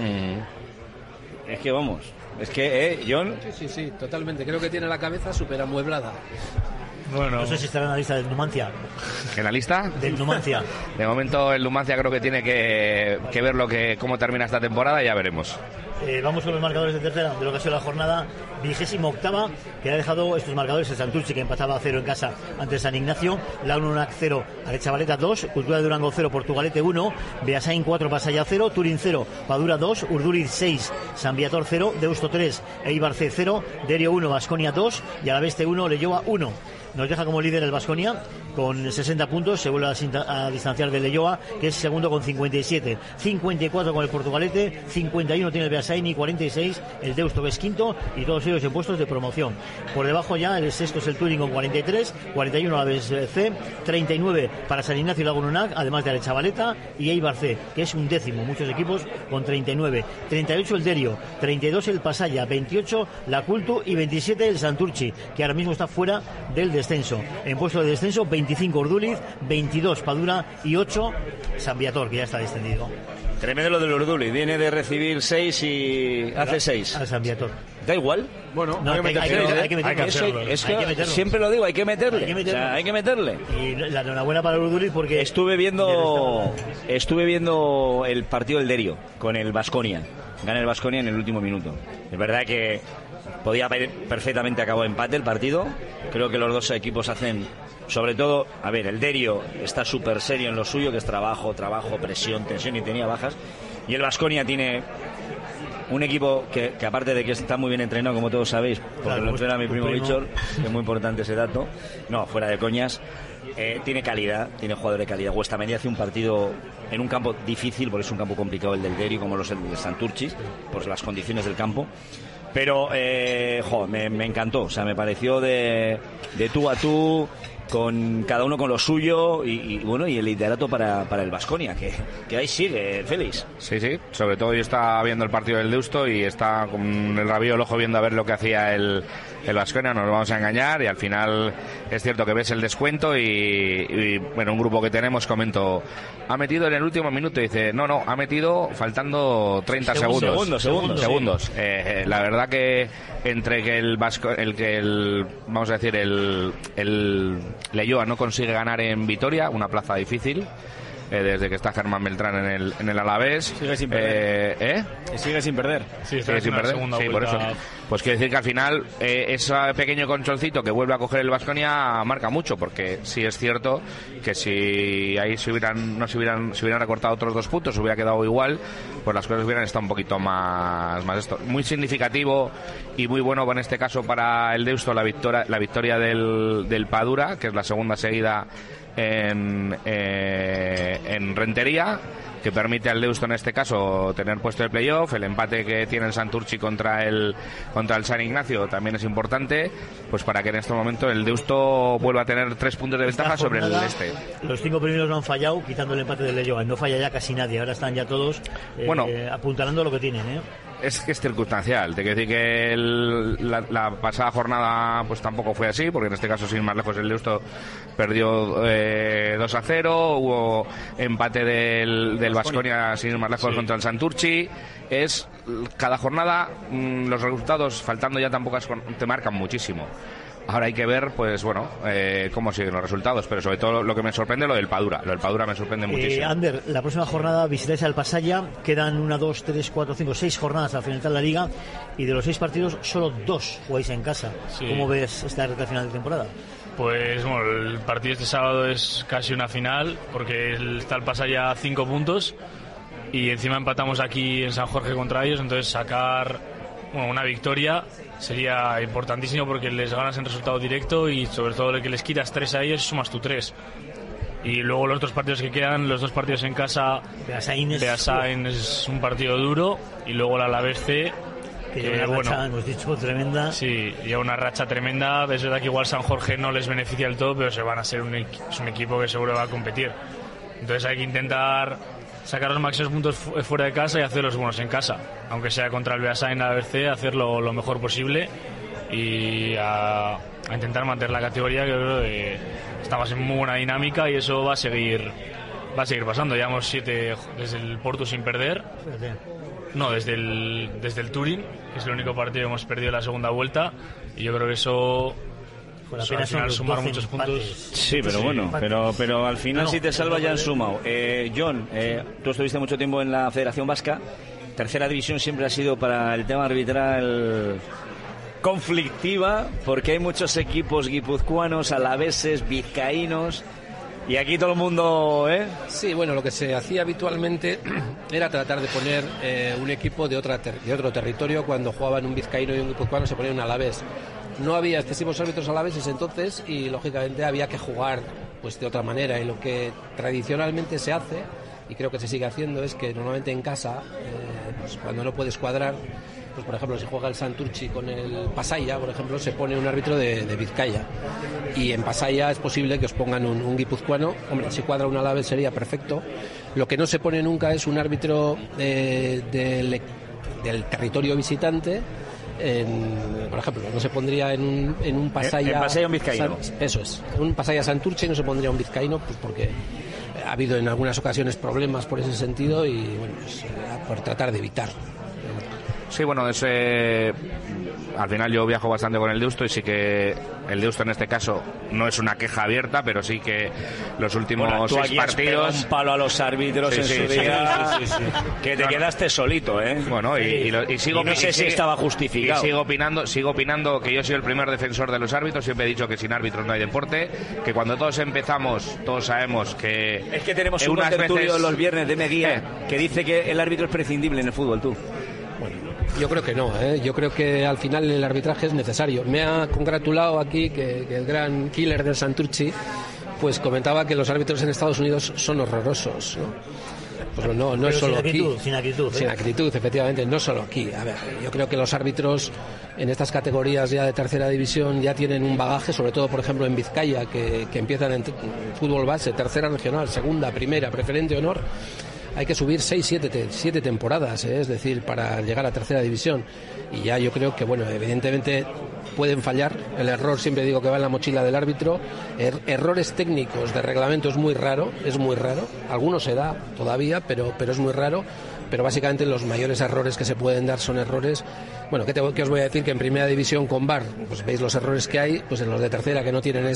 S2: Es que vamos, John.
S7: Sí, totalmente. Creo que tiene la cabeza súper amueblada.
S6: Bueno.
S3: No sé si estará en la lista del Numancia.
S4: ¿En la lista?
S3: Del Numancia.
S4: De momento el Numancia creo que tiene que ver cómo termina esta temporada y ya veremos.
S3: Vamos con los marcadores de tercera, de lo que ha sido la jornada 28ª, que ha dejado estos marcadores: el Santurchi, que empataba a 0 en casa ante San Ignacio, la Unac 0, Arechavaleta 2, Cultura de Durango 0, Portugalete 1, Beasain 4, Pasaya 0, Turín 0, Padura 2, Urduriz 6, San Viator 0, Deusto 3, Eibar C 0, Derio 1, Baskonia 2 y Alaveste 1, Leioa 1. Nos deja como líder el Baskonia con 60 puntos, se vuelve a distanciar de Leioa, que es segundo con 57, 54 con el Portugalete, 51 tiene el Beasain y 46 el Deusto, que es quinto, y todos ellos en puestos de promoción. Por debajo ya el sexto es el Turín con 43, 41 la BC, 39 para San Ignacio y Lago Nunac, además de Arechavaleta y Eibar C, que es un décimo, muchos equipos con 39, 38 el Derio, 32 el Pasaya, 28 la Cultu y 27 el Santurchi, que ahora mismo está fuera del descenso. En puesto de descenso 25 Urduliz, 22 Padura y 8 San Viator, que ya está descendido.
S2: Tremendo lo del Urduliz, viene de recibir 6 y hace 6.
S3: Al San Viator.
S2: Da igual.
S5: Bueno,
S3: No, hay que meterlo.
S2: Es que siempre lo digo, hay que meterle. O sea, hay que meterle.
S3: Y la enhorabuena para el Urduliz porque
S2: Estuve viendo el partido del Derio con el Baskonia. Gana el Baskonia en el último minuto. Es verdad que podía haber perfectamente acabado empate el partido. Creo que los dos equipos hacen, sobre todo, a ver, el Derio está súper serio en lo suyo, que es trabajo, presión, tensión, y tenía bajas. Y el Baskonia tiene un equipo que aparte de que está muy bien entrenado, como todos sabéis, porque
S3: claro,
S2: lo entrena mi primo
S3: primo.
S2: Bichor, que es muy importante ese dato. No, fuera de coñas. Tiene calidad, tiene jugadores de calidad. Huestamendi hace un partido en un campo difícil, porque es un campo complicado el del Derio, como los del Santurchi, por las condiciones del campo. Pero, me encantó. O sea, me pareció de tú a tú, con cada uno con lo suyo, y el liderato para el Baskonia, que ahí sigue, Félix.
S4: Sí, sobre todo yo estaba viendo el partido del Deusto y está con el rabillo del ojo viendo a ver lo que hacía el Baskonia. No nos vamos a engañar, y al final es cierto que ves el descuento y un grupo que tenemos, comento, ha metido en el último minuto, y dice, no, ha metido faltando 30 segundos. Sí. La verdad que entre que el Leioa no consigue ganar en Vitoria, una plaza difícil, desde que está Germán Beltrán en el Alavés.
S5: Sigue sin perder.
S4: Sigue sin perder.
S6: Sí,
S4: Por eso. Pues quiere decir que al final ese pequeño colchoncito que vuelve a coger el Baskonia marca mucho, porque sí es cierto que si ahí se hubieran recortado otros 2 puntos, hubiera quedado igual, pues las cosas hubieran estado un poquito más esto. Muy significativo y muy bueno en este caso para el Deusto la victoria del Padura, que es la segunda seguida en Rentería, que permite al Deusto en este caso tener puesto de playoff. El empate que tiene el Santurchi contra el San Ignacio también es importante, pues para que en este momento el Deusto vuelva a tener 3 puntos de ventaja sobre el este.
S3: Los 5 primeros no han fallado, quitando el empate de Leioa. No falla ya casi nadie, ahora están ya todos apuntalando lo que tienen,
S4: Es que es circunstancial, te quiero decir que la pasada jornada pues tampoco fue así, porque en este caso, sin más lejos, el Deusto perdió 2-0, hubo empate del Baskonia sin ir más lejos contra el Santurchi. Es cada jornada, los resultados faltando ya tampoco te marcan muchísimo. Ahora hay que ver, pues cómo siguen los resultados, pero sobre todo lo que me sorprende lo del Padura. Lo del Padura me sorprende muchísimo.
S3: Ander, la próxima jornada visitáis al Pasaya, quedan 1, 2, 3, 4, 5, 6 jornadas al finalizar la liga, y de los 6 partidos solo 2 jugáis en casa. Sí. ¿Cómo ves esta recta final de temporada?
S6: Pues el partido este sábado es casi una final, porque está el Pasaya a 5 puntos y encima empatamos aquí en San Jorge contra ellos, entonces sacar una victoria sería importantísimo, porque les ganas en resultado directo, y sobre todo el que les quitas 3 a ellos sumas tú 3. Y luego los otros partidos que quedan, los 2 partidos en casa, Beasain es un partido duro, y luego el Alavés C,
S3: que una racha, hemos dicho, tremenda.
S6: Sí, y una racha tremenda. Es verdad que igual San Jorge no les beneficia del todo, pero se van a ser es un equipo que seguro va a competir. Entonces hay que intentar sacar los máximos puntos fuera de casa y hacer los buenos en casa, aunque sea contra el Beasain, la ABC, hacerlo lo mejor posible y a intentar mantener la categoría, que creo que estamos en muy buena dinámica, y eso va a seguir pasando. Llevamos 7 desde el Porto sin perder. No, desde el Turín, que es el único partido que hemos perdido en la segunda vuelta, y yo creo que eso al final sumar muchos puntos.
S2: Sí, pero bueno, pero al final si te salvas ya han sumado. John, tú estuviste mucho tiempo en la Federación Vasca. Tercera división siempre ha sido para el tema arbitral conflictiva, porque hay muchos equipos guipuzcoanos, alaveses, vizcaínos, y aquí todo el mundo,
S7: Sí, bueno, lo que se hacía habitualmente era tratar de poner un equipo de otro territorio. Cuando jugaban un vizcaíno y un guipuzcoano se ponía un alavés. No había excesivos árbitros alaveses entonces y lógicamente había que jugar pues de otra manera, y lo que tradicionalmente se hace, y creo que se sigue haciendo, es que normalmente en casa, pues cuando no puedes cuadrar, pues por ejemplo si juega el Santurchi con el Pasaia, por ejemplo, se pone un árbitro de Vizcaya, y en Pasaia es posible que os pongan un guipuzcoano. Hombre, si cuadra un alavés sería perfecto. Lo que no se pone nunca es un árbitro del territorio visitante. Por ejemplo, no se pondría en un Pasaia...
S2: En Pasaia un vizcaíno.
S7: Eso es. En un Pasaia Santurchi no se pondría un vizcaíno, pues porque ha habido en algunas ocasiones problemas por ese sentido, y bueno, pues por tratar de evitar.
S4: Sí, bueno, al final yo viajo bastante con el Deusto, y sí que el Deusto en este caso no es una queja abierta, pero sí que los últimos 6 partidos...
S2: un palo a los árbitros en su día, que te quedaste solito,
S4: Bueno, y sigo...
S2: Y no sé si estaba justificado.
S4: Y sigo opinando que yo soy el primer defensor de los árbitros. Siempre he dicho que sin árbitros no hay deporte, que cuando todos empezamos, todos sabemos que...
S2: Es que tenemos un tertulio los viernes de Meguía que dice que el árbitro es prescindible en el fútbol, tú.
S7: Yo creo que no, yo creo que al final el arbitraje es necesario. Me ha congratulado aquí que el gran killer del Santurchi pues comentaba que los árbitros en Estados Unidos son horrorosos, ¿no? Pues no es solo aquí.
S3: Sin acritud,
S7: Sin acritud, efectivamente, no solo aquí. A ver, yo creo que los árbitros en estas categorías ya de tercera división ya tienen un bagaje, sobre todo, por ejemplo, en Vizcaya, que empiezan en fútbol base, tercera regional, segunda, primera, preferente, honor. Hay que subir 6-7 temporadas, es decir, para llegar a tercera división. Y ya yo creo que, bueno, evidentemente pueden fallar. El error, siempre digo que va en la mochila del árbitro. Errores técnicos de reglamento es muy raro. Algunos se da todavía, pero es muy raro. Pero básicamente los mayores errores que se pueden dar son errores... Bueno, ¿qué os voy a decir? Que en primera división con VAR, pues veis los errores que hay, pues en los de tercera que no tienen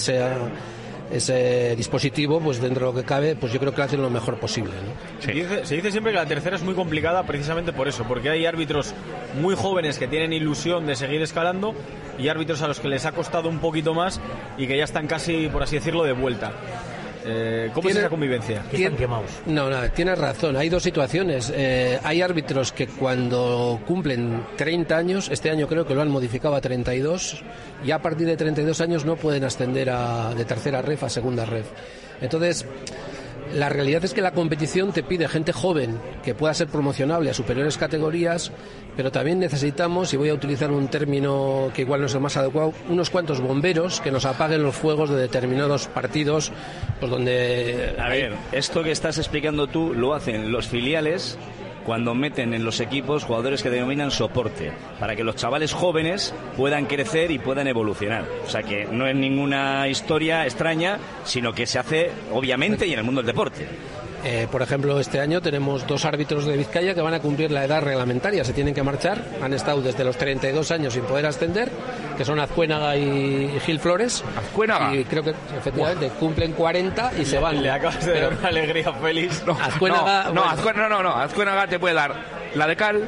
S7: ese dispositivo, pues dentro de lo que cabe, pues yo creo que lo hacen lo mejor posible, ¿no?
S5: Sí. Se dice siempre que la tercera es muy complicada precisamente por eso, porque hay árbitros muy jóvenes que tienen ilusión de seguir escalando y árbitros a los que les ha costado un poquito más y que ya están casi, por así decirlo, de vuelta. ¿Cómo es esa convivencia?
S3: Están quemados.
S7: No, tienes razón. Hay dos situaciones. Hay árbitros que cuando cumplen 30 años, este año creo que lo han modificado a 32, y a partir de 32 años no pueden ascender de tercera ref a segunda ref. Entonces, la realidad es que la competición te pide gente joven que pueda ser promocionable a superiores categorías, pero también necesitamos, y voy a utilizar un término que igual no es el más adecuado, unos cuantos bomberos que nos apaguen los fuegos de determinados partidos, pues donde...
S2: A ver, esto que estás explicando tú lo hacen los filiales cuando meten en los equipos jugadores que denominan soporte, para que los chavales jóvenes puedan crecer y puedan evolucionar. O sea que no es ninguna historia extraña, sino que se hace obviamente y en el mundo del deporte.
S7: Por ejemplo, este año tenemos 2 árbitros de Vizcaya que van a cumplir la edad reglamentaria, se tienen que marchar, han estado desde los 32 años sin poder ascender, que son Azcuénaga y Gil Flores.
S4: Azcuénaga.
S7: Y creo que efectivamente cumplen 40 y se van.
S5: Le acabas de dar una alegría feliz.
S4: No,
S7: Azcuénaga,
S4: Azcuénaga te puede dar la de cal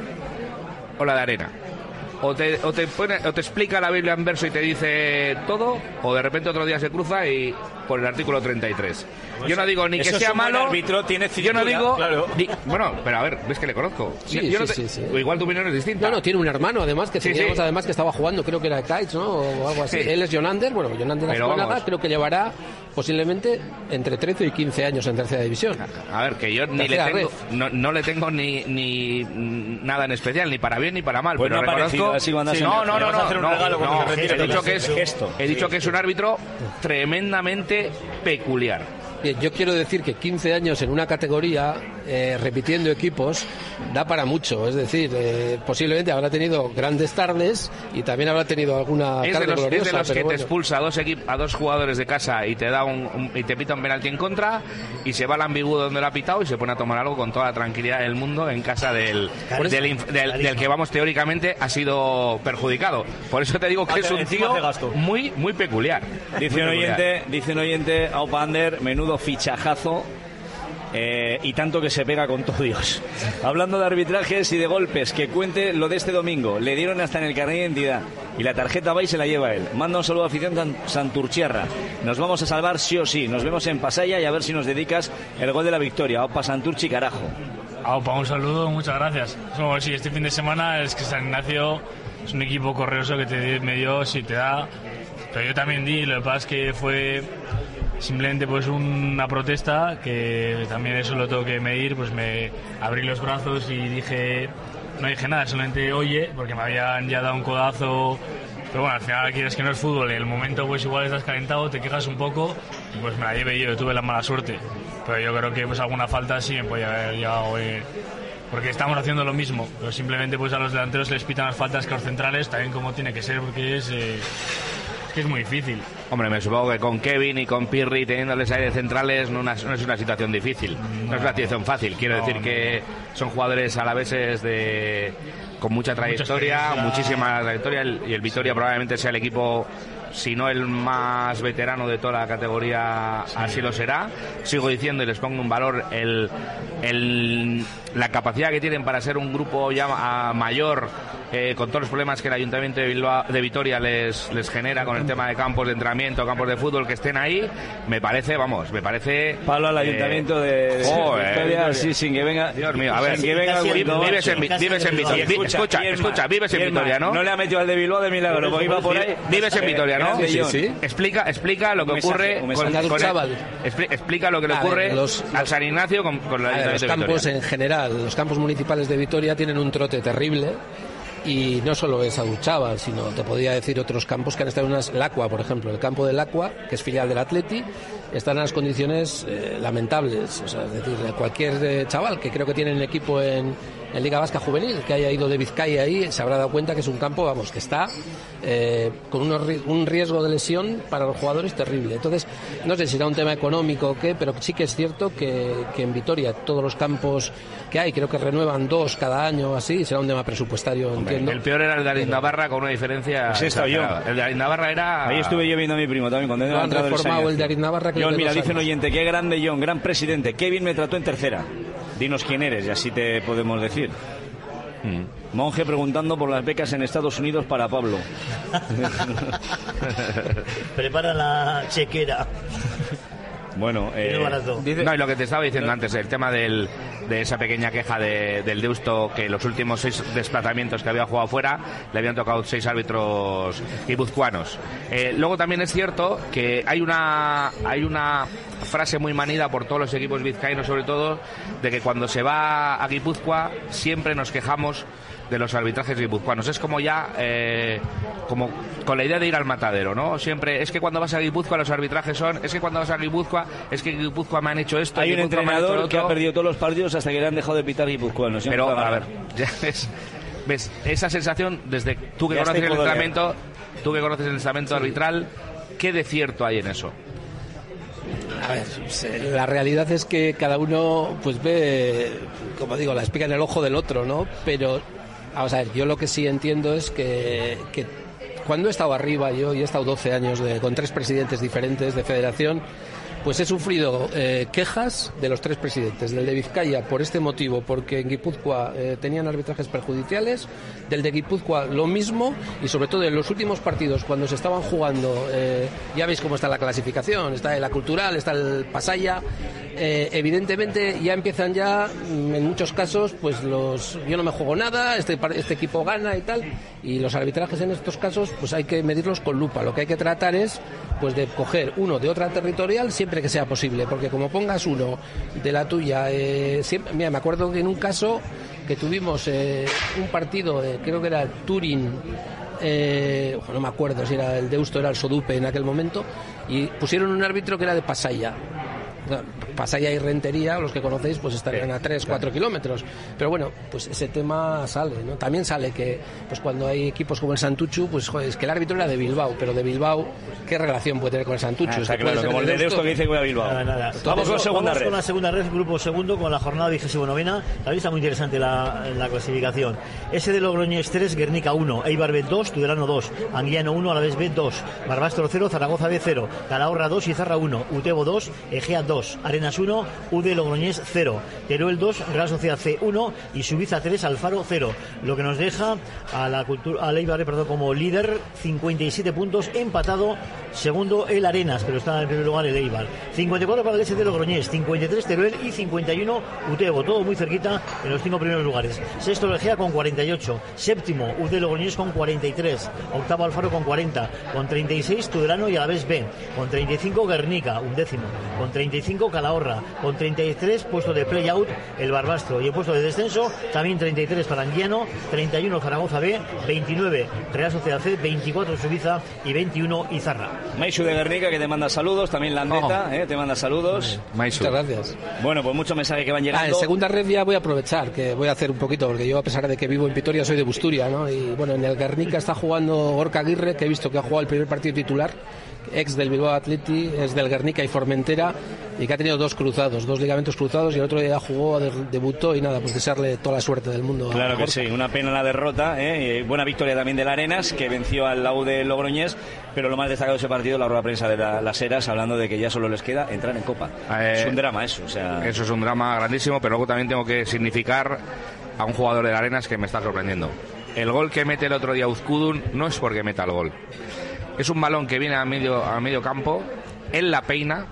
S4: o la de arena. O te explica la Biblia en verso y te dice todo, o de repente otro día se cruza y por el artículo 33. Yo no digo ni que sea malo.
S2: Árbitro tiene
S4: yo no digo.
S5: Claro.
S4: Bueno, pero a ver, ves que le conozco.
S7: Sí.
S4: Igual tu opinión es distinta.
S7: No, tiene un hermano además que además que estaba jugando, creo que era Kites, ¿no? O algo así.
S4: Sí.
S7: Él es Jonander, Azcuénaga, creo que llevará posiblemente entre 13 y 15 años en tercera división.
S4: A ver, que yo ni le tengo, no le tengo ni nada en especial, ni para bien ni para mal,
S2: pues
S4: pero
S2: no
S4: reconozco. He dicho que es un árbitro tremendamente peculiar.
S7: Bien, yo quiero decir que 15 años en una categoría, repitiendo equipos, da para mucho. Es decir, posiblemente habrá tenido grandes tardes y también habrá tenido alguna tarde gloriosa.
S4: Es de los que te expulsa a dos jugadores de casa y te da y te pita un penalti en contra y se va al ambiguo donde lo ha pitado y se pone a tomar algo con toda la tranquilidad del mundo en casa del que, vamos, teóricamente ha sido perjudicado. Por eso te digo que es un tío muy, muy peculiar.
S2: Dice un oyente, Aupander, menudo fichajazo. Y tanto que se pega con todo Dios. Hablando de arbitrajes y de golpes, que cuente lo de este domingo. Le dieron hasta en el carnet de identidad y la tarjeta va y se la lleva él. Manda un saludo a afición Santurchiarra. Nos vamos a salvar sí o sí. Nos vemos en Pasaya y a ver si nos dedicas el gol de la victoria. Opa Santurchi, carajo.
S6: Opa, un saludo, muchas gracias. Sí, este fin de semana es que San Ignacio es un equipo correoso que me dio, sí te da. Pero yo también di, lo que pasa es que fue simplemente pues una protesta, que también eso lo tengo que medir, pues me abrí los brazos y no dije nada, solamente oye, porque me habían ya dado un codazo. Pero bueno, al final quieres que no es fútbol, en el momento pues igual estás calentado, te quejas un poco y pues me la llevé yo tuve la mala suerte. Pero yo creo que pues alguna falta sí me podía haber llegado, porque estamos haciendo lo mismo, pero simplemente pues a los delanteros les pitan las faltas que a los centrales, también como tiene que ser, porque es muy difícil.
S4: Hombre, me supongo que con Kevin y con Pirri teniéndoles ahí de centrales no es una situación difícil, no es una situación fácil. Quiero decir que son jugadores alaveses con mucha trayectoria, muchísima trayectoria, y el Vitoria probablemente sea el equipo, si no el más veterano de toda la categoría, así lo será. Sigo diciendo y les pongo un valor la capacidad que tienen para ser un grupo ya mayor, con todos los problemas que el Ayuntamiento de Vitoria les genera con el tema de campos de entrenamiento, campos de fútbol, que estén ahí, me parece
S2: palo al Ayuntamiento de Vitoria, sí, sin que venga.
S4: Dios mío, a ver, vives en Vitoria. Escucha, vives en Vitoria, ¿no?
S2: No le ha metido al de Bilbao de milagro, porque iba por ahí.
S4: Vives en Vitoria, ¿no?
S7: Sí.
S4: Explica lo que ocurre explica lo que le ocurre al San Ignacio con el Ayuntamiento de Vitoria.
S7: Los campos en general, los campos municipales de Vitoria tienen un trote terrible. Y no solo es Adurzábal, sino te podría decir otros campos que han estado en el Aqua, por ejemplo. El campo del Aqua, que es filial del Atleti, está en unas condiciones lamentables. O sea, es decir, cualquier chaval que creo que tiene un equipo en Liga Vasca Juvenil, que haya ido de Vizcaya ahí, se habrá dado cuenta que es un campo, vamos, que está con un riesgo de lesión para los jugadores terrible. Entonces, no sé si será un tema económico o qué, pero sí que es cierto que en Vitoria todos los campos que hay, creo que renuevan 2 cada año, así, será un tema presupuestario.
S4: Hombre,
S7: entiendo.
S4: El peor era el de Arindabarra, con una diferencia.
S2: Pues yo.
S4: El de Arindabarra era.
S2: Ahí estuve yo viendo a mi primo también cuando
S7: han reformado el de Arindabarra.
S2: John, mira, dice un oyente, qué grande John, gran presidente. Kevin me trató en tercera. Dinos quién eres y así te podemos decir. Monje preguntando por las becas en Estados Unidos para Pablo.
S3: Prepara la chequera.
S2: Bueno,
S4: no, y lo que te estaba diciendo antes, el tema de esa pequeña queja del Deusto, que los últimos 6 desplazamientos que había jugado fuera le habían tocado 6 árbitros guipuzcoanos. Luego también es cierto que hay una frase muy manida por todos los equipos vizcaínos, sobre todo, de que cuando se va a Guipúzcoa siempre nos quejamos de los arbitrajes guipuzcoanos. Es como ya como con la idea de ir al matadero, ¿no? Siempre es que cuando vas a Guipúzcoa los arbitrajes es que cuando vas a Guipúzcoa es que Guipúzcoa me han hecho esto.
S2: Hay un entrenador que ha perdido todos los partidos hasta que le han dejado de pitar guipuzcoanos.
S4: Pero a ver, ya ves esa sensación desde tú que conoces el estamento arbitral, ¿qué de cierto hay en eso?
S7: A ver, la realidad es que cada uno pues ve, como digo, la espiga en el ojo del otro, ¿no? Pero vamos a ver, yo lo que sí entiendo es que cuando he estado arriba, yo y he estado 12 años con 3 presidentes diferentes de federación, pues he sufrido quejas de los 3 presidentes, del de Vizcaya por este motivo, porque en Guipúzcoa tenían arbitrajes perjudiciales, del de Guipúzcoa lo mismo, y sobre todo en los últimos partidos cuando se estaban jugando, ya veis cómo está la clasificación, está la Cultural, está el Pasaya, evidentemente ya empiezan en muchos casos, pues yo no me juego nada, este equipo gana y tal, y los arbitrajes en estos casos pues hay que medirlos con lupa. Lo que hay que tratar es pues de coger uno de otra territorial siempre que sea posible, porque como pongas uno de la tuya, siempre, mira, me acuerdo que en un caso que tuvimos un partido, creo que era Turín, no me acuerdo si era el Deusto, era el Sodupe en aquel momento, y pusieron un árbitro que era de Pasaya. Pasaya y Rentería, los que conocéis, pues estarían a 3-4 kilómetros. Pero bueno, pues ese tema sale, ¿no? También sale que pues cuando hay equipos como el Santuchu, pues joder, es que el árbitro era de Bilbao, pero de Bilbao, ¿qué relación puede tener con el Santuchu?
S2: Está claro, como el de Deusto que dice que voy a Bilbao.
S3: Nada.
S2: Vamos con segunda red.
S3: Con la segunda red, grupo segundo, con la jornada 29ª. También está muy interesante la clasificación. Ese de Logroñés 3, Guernica 1, Eibar B 2, Tudelano 2, Anguiano 1, Alavés B 2, Barbastro 0, Zaragoza B 0, Calahorra 2, Izarra 1, Utebo 2, Egea 2, Arenas 1, UD Logroñés 0, Teruel 2, Real Sociedad C 1 y Subiza 3, Alfaro 0. Lo que nos deja al Eibar como líder, 57 puntos, empatado segundo el Arenas, pero está en primer lugar el Eibar. 54 para el S de Logroñés, 53 Teruel y 51 Utebo, todo muy cerquita en los 5 primeros lugares. Sexto el Egea con 48, séptimo UD Logroñés con 43, octavo Alfaro con 40, con 36 Tudelano y Alavés B, con 35 Guernica, undécimo, con 35 Calahorra, con 33 puesto de play-out el Barbastro y el puesto de descenso también 33 para Anguiano, 31 Zaragoza B, 29 Real Sociedad C, 24 Subiza y 21 Izarra.
S2: Maisu de Guernica, que te manda saludos, también Landeta, te manda saludos.
S7: Muchas gracias.
S2: Bueno, pues muchos mensajes que van llegando.
S7: En segunda red ya voy a aprovechar, que voy a hacer un poquito, porque yo a pesar de que vivo en Vitoria soy de Busturia, ¿no? Y bueno, en el Guernica está jugando Gorka Aguirre, que he visto que ha jugado el primer partido titular, ex del Bilbao Athletic, es del Guernica y Formentera, y que ha tenido dos ligamentos cruzados, y el otro día jugó, debutó, y nada, pues desearle toda la suerte del mundo.
S2: Claro que sí, una pena la derrota, y buena victoria también del Arenas, que venció al Lau de Logroñés, pero lo más destacado de ese partido, la rueda de prensa de las Heras, hablando de que ya solo les queda entrar en Copa. Es un drama eso, o sea...
S4: Eso es un drama grandísimo, pero luego también tengo que significar a un jugador del Arenas que me está sorprendiendo. El gol que mete el otro día Uzkudun no es porque meta el gol. Es un balón que viene a medio campo, él la peina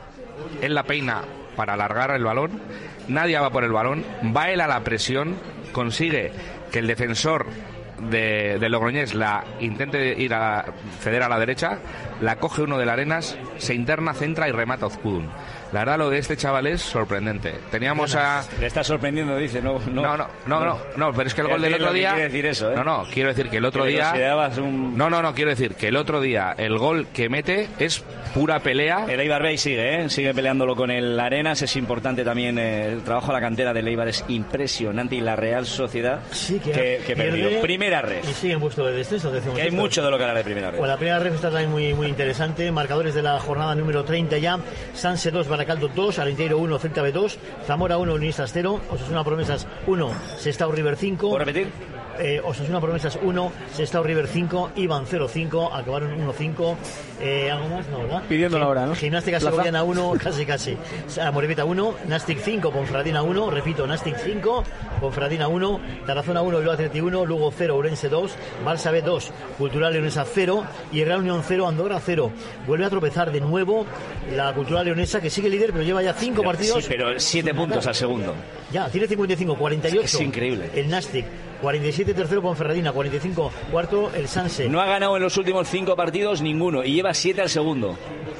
S4: para alargar el balón, nadie va por el balón, va él a la presión, consigue que el defensor de Logroñés la intente ceder a la derecha, la coge uno del Arenas, se interna, centra y remata Uzkudun. La verdad, lo de este chaval es sorprendente. Teníamos
S2: Le está sorprendiendo, dice. No,
S4: pero es que el gol del otro día...
S2: Quiere decir eso, ¿eh?
S4: No, quiero decir que el otro día... quiero decir que el otro día el gol que mete es pura pelea.
S2: El Eibar B sigue peleándolo con el Arenas. Es importante también el trabajo a la cantera del Eibar, es impresionante, y la Real Sociedad que perdió. Primera red.
S3: Y sigue en puesto de descenso.
S2: Que hay mucho de lo que hablar de primera red.
S3: Pues la primera red está también muy, muy interesante. Marcadores de la jornada número 30 ya. Sanse 2, Baracaldo 2, Arenteiro 1, Celta B 2, Zamora 1, Unionistas 0, Osasuna Promesas 1, Sestao River 5.
S2: ¿Puedo repetir?
S3: Osasuna Promesas 1, Sestao River 5, Iban 0-5, acabaron 1-5. ¿Algo más? No, ¿verdad?
S5: Pidiendo la hora, ¿no?
S3: Gimnástica Segoviana 1, casi. Morevita 1, Nastic 5, Ponferradina 1, repito, Nastic 5, Ponferradina 1, Tarazona 1, Bilbao Athletic 1, Lugo 0, Ourense 2, Barça B 2, Cultural Leonesa 0 y Real Unión 0, Andorra 0. Vuelve a tropezar de nuevo la Cultural Leonesa, que sigue líder, pero lleva ya 5 partidos.
S2: Sí, pero 7 puntos al segundo.
S3: Ya, tiene 55, 48.
S2: Es increíble.
S3: El Nastic. 47 tercero Ponferradina, 45 cuarto el Sanse.
S2: No ha ganado en los últimos 5 partidos ninguno y lleva 7 al segundo.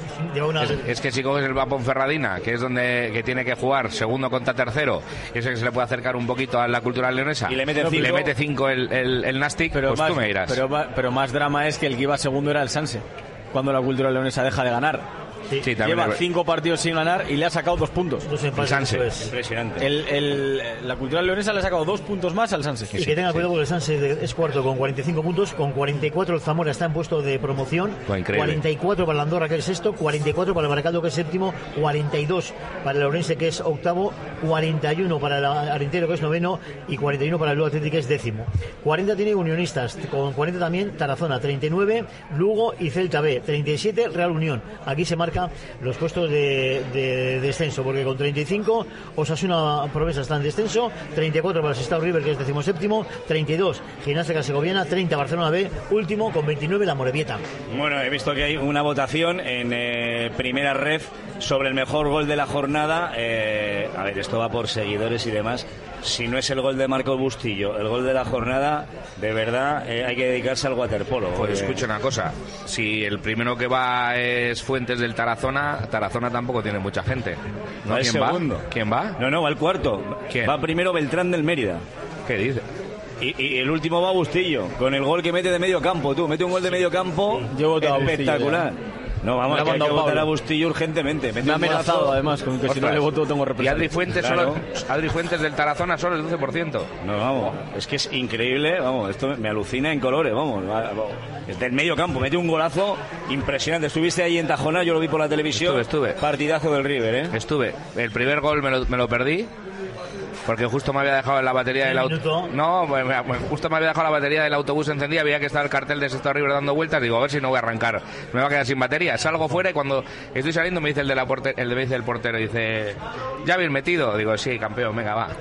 S4: Es que si coges el Ponferradina, que es que tiene que jugar segundo contra tercero, y ese que se le puede acercar un poquito a la Cultural Leonesa,
S2: y le mete 5
S4: el Nastic,
S5: pero
S4: pues
S5: más,
S4: tú me dirás.
S5: Pero más drama es que el que iba segundo era el Sanse, cuando la Cultural Leonesa deja de ganar.
S4: Sí,
S5: lleva 5 partidos sin ganar y le ha sacado 2 puntos.
S3: El Sanse.
S2: Impresionante.
S5: La Cultural Leonesa le ha sacado 2 puntos más al Sanse.
S3: Y que tenga cuidado porque el Sanse es cuarto con 45 puntos, con 44 el Zamora está en puesto de promoción, 44 para el Andorra, que es sexto, 44 para el Baracaldo, que es séptimo, 42 para el Ourense, que es octavo, 41 para el Arenteiro, que es noveno, y 41 para el Bilbao Athletic, que es décimo. 40 tiene Unionistas, con 40 también Tarazona, 39 Lugo y Celta B, 37 Real Unión. Aquí se marca los puestos de descenso, porque con 35 Osasuna Promesa está en descenso, 34 para el Sestao River, que es 17º, 32 Gimnástica Segoviana, 30 Barcelona B, último con 29 la Morevieta.
S2: Bueno, he visto que hay una votación en primera red sobre el mejor gol de la jornada. A ver, esto va por seguidores y demás. Si no es el gol de Marcos Bustillo, el gol de la jornada, de verdad hay que dedicarse al waterpolo.
S4: Pues escucha una cosa, si el primero que va es Fuentes del Tarazona tampoco tiene mucha gente.
S2: ¿No? ¿Quién
S4: segundo?
S2: Va?
S4: ¿Quién va?
S2: No, va el cuarto.
S4: ¿Quién?
S2: Va primero Beltrán del Mérida.
S4: ¿Qué dice?
S2: Y el último va Bustillo, con el gol que mete de medio campo. Mete un gol de medio campo espectacular. No, vamos, que hay que votar a Bustillo urgentemente.
S5: Me ha amenazado, además, con que si no le voto tengo represalias.
S4: Y Adri Fuentes, Adri Fuentes del Tarazona solo el 12%.
S2: No, vamos, es que es increíble, vamos, esto me alucina en colores, vamos. Desde el medio campo, mete un golazo impresionante. Estuviste ahí en Tajona, yo lo vi por la televisión.
S4: Estuve.
S2: Partidazo del River, ¿eh?
S4: Estuve. El primer gol me lo perdí. Porque justo me había dejado en la batería del autobús. No, justo me había dejado la batería del autobús encendida. Había que estar el cartel de Sestao River dando vueltas. Digo, a ver si no voy a arrancar. Me va a quedar sin batería. Salgo fuera y cuando estoy saliendo me dice el portero, dice, ¿ya habéis metido? Digo, sí, campeón, venga, va.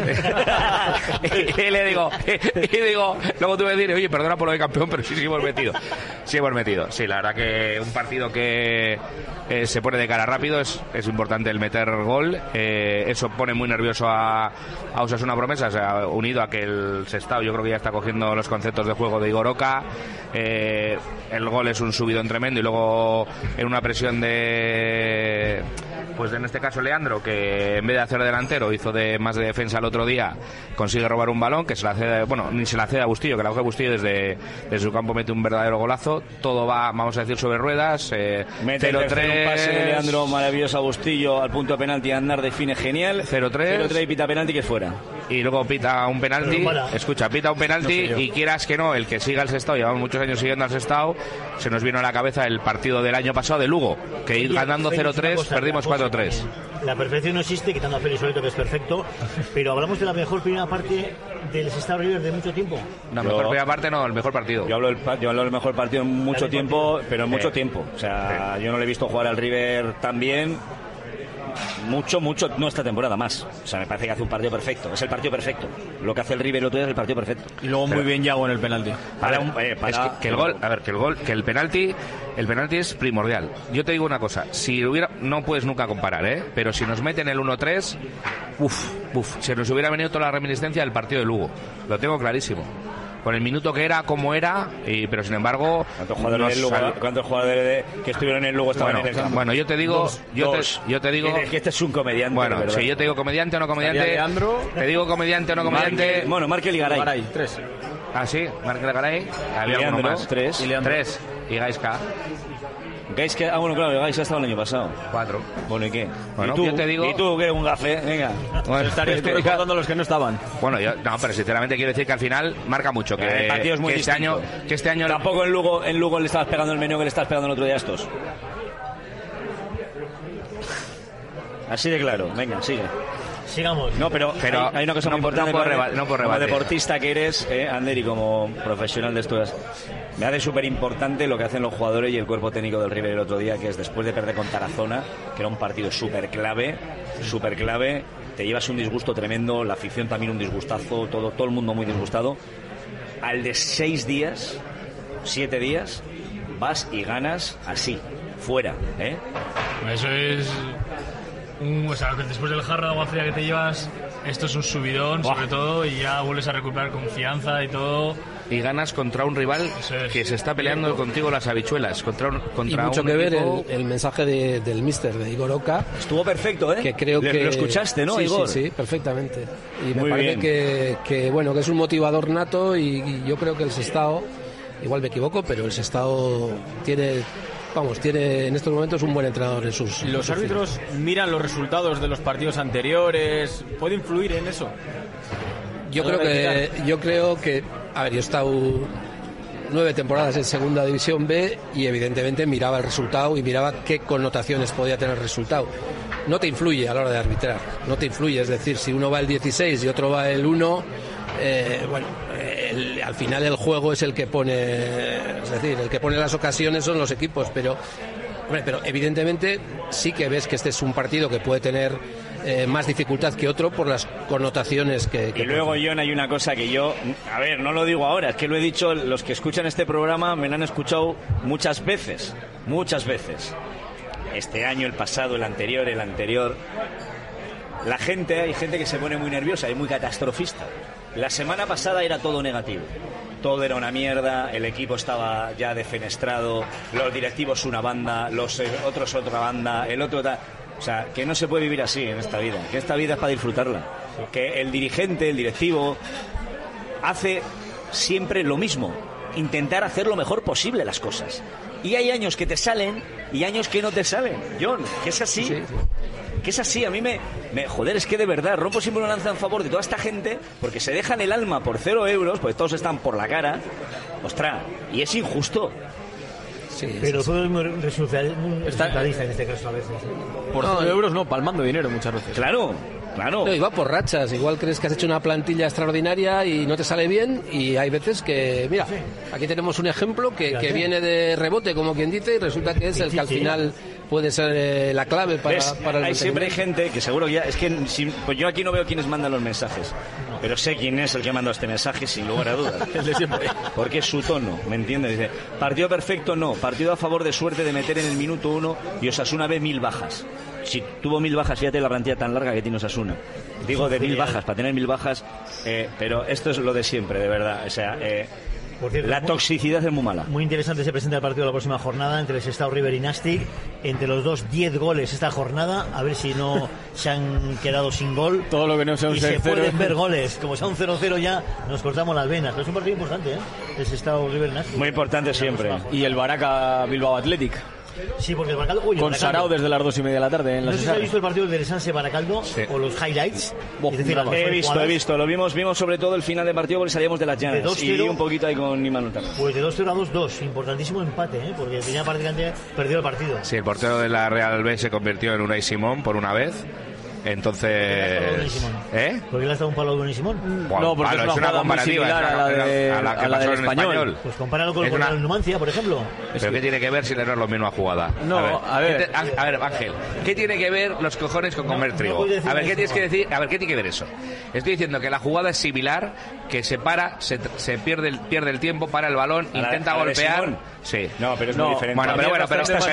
S4: y le digo, luego tuve que decir, oye, perdona por lo de campeón, pero sí hemos metido. Sí hemos metido. Sí, la verdad que un partido que se pone de cara rápido, es importante el meter gol. Eso pone muy nervioso a Osasuna Promesa, o sea, unido a que el Sestao yo creo que ya está cogiendo los conceptos de juego de Igor Oca. El gol es un subidón tremendo y luego en una presión de, pues en este caso Leandro, que en vez de hacer delantero hizo más de defensa el otro día, consigue robar un balón que se la cede, ni se la cede a Bustillo, que la coge Bustillo desde su campo, mete un verdadero golazo. Todo va, vamos a decir, sobre ruedas.
S2: Mete 0-3, un pase de Leandro maravilloso a Bustillo al punto de penalti. Andar define genial.
S4: 0-3
S2: y pita penalti, que es fuera.
S4: Y luego pita un penalti. Pita un penalti, no sé, y quieras que no, el que siga el Sestao, llevamos muchos años siguiendo al Sestao, se nos vino a la cabeza el partido del año pasado de Lugo, que ir ganando 0-3 perdimos 4-3.
S3: La perfección no existe, quitando a Félix Soleto, que es perfecto, pero hablamos de la mejor primera parte del Sestao River de mucho tiempo.
S4: La mejor primera parte no, el mejor partido.
S2: Yo hablo del mejor partido en mucho tiempo, pero en mucho tiempo. O sea, yo no le he visto jugar al River tan bien. Mucho, no esta temporada más. O sea, me parece que hace un partido perfecto. Es el partido perfecto. Lo que hace el River el otro día es el partido perfecto.
S5: Y luego muy bien Yago en el penalti.
S4: Es que el penalti es primordial. Yo te digo una cosa, si hubiera, no puedes nunca comparar, pero si nos meten el 1-3, se nos hubiera venido toda la reminiscencia del partido de Lugo. Lo tengo clarísimo. Con el minuto que era, como era, pero sin embargo...
S2: ¿Cuántos jugadores que estuvieron en el Lugo estaban en el campo?
S4: Bueno, yo te digo... Yo te digo...
S2: Es que este es un comediante.
S4: Bueno, si yo te digo comediante o no comediante... Te digo comediante o no comediante...
S2: Markel y Garay.
S5: 3.
S4: Ah, sí, Markel y Garay. Había
S2: Leandro,
S4: uno más.
S2: 3.
S4: Y Gaisca.
S2: Gaisca, bueno, claro, Gaisca estaba el año pasado.
S4: 4.
S2: Bueno, ¿y qué?
S4: Bueno,
S2: ¿Y tú,
S4: yo te digo...
S2: ¿Y tú que eres un gafé? Venga.
S5: Bueno, estarías recordando los que no estaban.
S4: Bueno, pero sinceramente quiero decir que al final marca mucho. Que,
S2: el partido es muy distinto.
S4: Que este año...
S2: Tampoco en Lugo le estabas pegando el menú que le estabas pegando el otro día a estos. Así de claro. Venga, sigue.
S3: Sigamos.
S2: No, pero hay una cosa muy importante. Como deportista que eres, Ander, y como profesional de esto, me hace súper importante lo que hacen los jugadores y el cuerpo técnico del River el otro día, que es después de perder con Tarazona, que era un partido súper clave, te llevas un disgusto tremendo, la afición también un disgustazo, todo el mundo muy disgustado. Al de 6 días, 7 días, vas y ganas así, fuera,
S6: Eso es... después del jarro de agua fría que te llevas, esto es un subidón, sobre todo, y ya vuelves a recuperar confianza y todo.
S4: Y ganas contra un rival que se está peleando contigo las habichuelas. Contra
S7: y mucho que ver el mensaje del míster, de Igor Oca.
S2: Estuvo perfecto,
S7: que creo que
S2: lo escuchaste, ¿no,
S7: sí,
S2: Igor?
S7: Sí, perfectamente. Y me parece que es un motivador nato, y yo creo que el Sestao, igual me equivoco, pero el Sestao tiene en estos momentos un buen entrenador en sus...
S5: ¿Los árbitros miran los resultados de los partidos anteriores? ¿Puede influir en eso?
S7: Yo creo que a ver, yo he estado 9 temporadas en Segunda División B y evidentemente miraba el resultado y miraba qué connotaciones podía tener el resultado. No te influye a la hora de arbitrar, no te influye, es decir, si uno va el 16 y otro va el 1, al final el juego es el que pone, es decir, el que pone las ocasiones son los equipos, pero evidentemente sí que ves que este es un partido que puede tener más dificultad que otro por las connotaciones que
S2: y luego, John, hay una cosa que yo, a ver, no lo digo ahora, es que lo he dicho, los que escuchan este programa me lo han escuchado muchas veces. Este año, el pasado, el anterior. Hay gente que se pone muy nerviosa y muy catastrofista. La semana pasada era todo negativo. Todo era una mierda, el equipo estaba ya defenestrado, los directivos una banda, los otros otra banda, el otro tal. O sea, que no se puede vivir así en esta vida, que esta vida es para disfrutarla. Que el dirigente, el directivo, hace siempre lo mismo, intentar hacer lo mejor posible las cosas. Y hay años que te salen y años que no te salen, John, que es así.
S7: Sí.
S2: Que es así, a mí joder, es que de verdad rompo siempre una lanza en favor de toda esta gente porque se dejan el alma por 0 euros, porque todos están por la cara, ostras, y es injusto.
S3: Sí, pero el fútbol es muy resultadista en este caso a veces.
S5: Por 0 euros no, palmando dinero muchas veces.
S2: Claro.
S7: No, y va por rachas. Igual crees que has hecho una plantilla extraordinaria y no te sale bien, y hay veces que, mira, aquí tenemos un ejemplo que viene de rebote, como quien dice, y resulta que es el que al final puede ser la clave para el
S2: siempre hay gente que seguro que ya... Es que pues yo aquí no veo quiénes mandan los mensajes, pero sé quién es el que manda este mensaje sin lugar a dudas.
S5: El de siempre.
S2: Porque es su tono, ¿me entiendes? Dice, partido perfecto no, partido a favor de suerte de meter en el minuto 1 y Osasuna ve 1000 bajas. Si tuvo 1000 bajas, fíjate la plantilla tan larga que tiene Osasuna. Digo de 1000 bajas, para tener 1000 bajas, pero esto es lo de siempre, de verdad. O sea, por cierto, la toxicidad es muy mala.
S3: Muy interesante se presenta el partido de la próxima jornada entre el Sestao River y Nastic. Entre los dos, 10 goles esta jornada. A ver si no se han quedado sin gol.
S5: Todo lo que no sea un 0-0.
S3: Y se pueden ver goles. Como sea un 0-0 ya nos cortamos las venas. Pero es un partido importante, el Sestao River y Nastic.
S2: Muy importante siempre.
S5: Y el Baraka Bilbao Athletic.
S3: Sí, porque el Baracaldo...
S5: Con Sarao desde las 2:30 de la tarde en la
S3: No sé si has visto el partido del Sanse Baracaldo o los highlights. Es decir,
S2: he visto, lo vimos sobre todo el final del partido porque salíamos de las llanas y un poquito ahí con Imanol.
S3: Pues de 2-0 a 2-2, importantísimo empate, porque tenía prácticamente perdido el partido.
S4: Sí, el portero de la Real B se convirtió en Unai Simón por una vez. Entonces,
S3: ¿por qué le ha estado un palo de Unai Simón?
S4: Bueno,
S5: no, porque es una comparativa a la del español.
S3: Pues compáralo con el Numancia, por ejemplo.
S4: ¿Pero qué tiene que ver si no es lo mismo a jugada?
S5: No, a ver,
S4: Ángel, ¿qué tiene que ver los cojones con comer trigo? A ver, ¿qué tienes que decir? A ver, ¿qué tiene que ver eso? Estoy diciendo que la jugada es similar, que se para, se pierde el tiempo, para el balón, intenta golpear. Sí.
S2: No, pero es muy diferente.
S4: Bueno,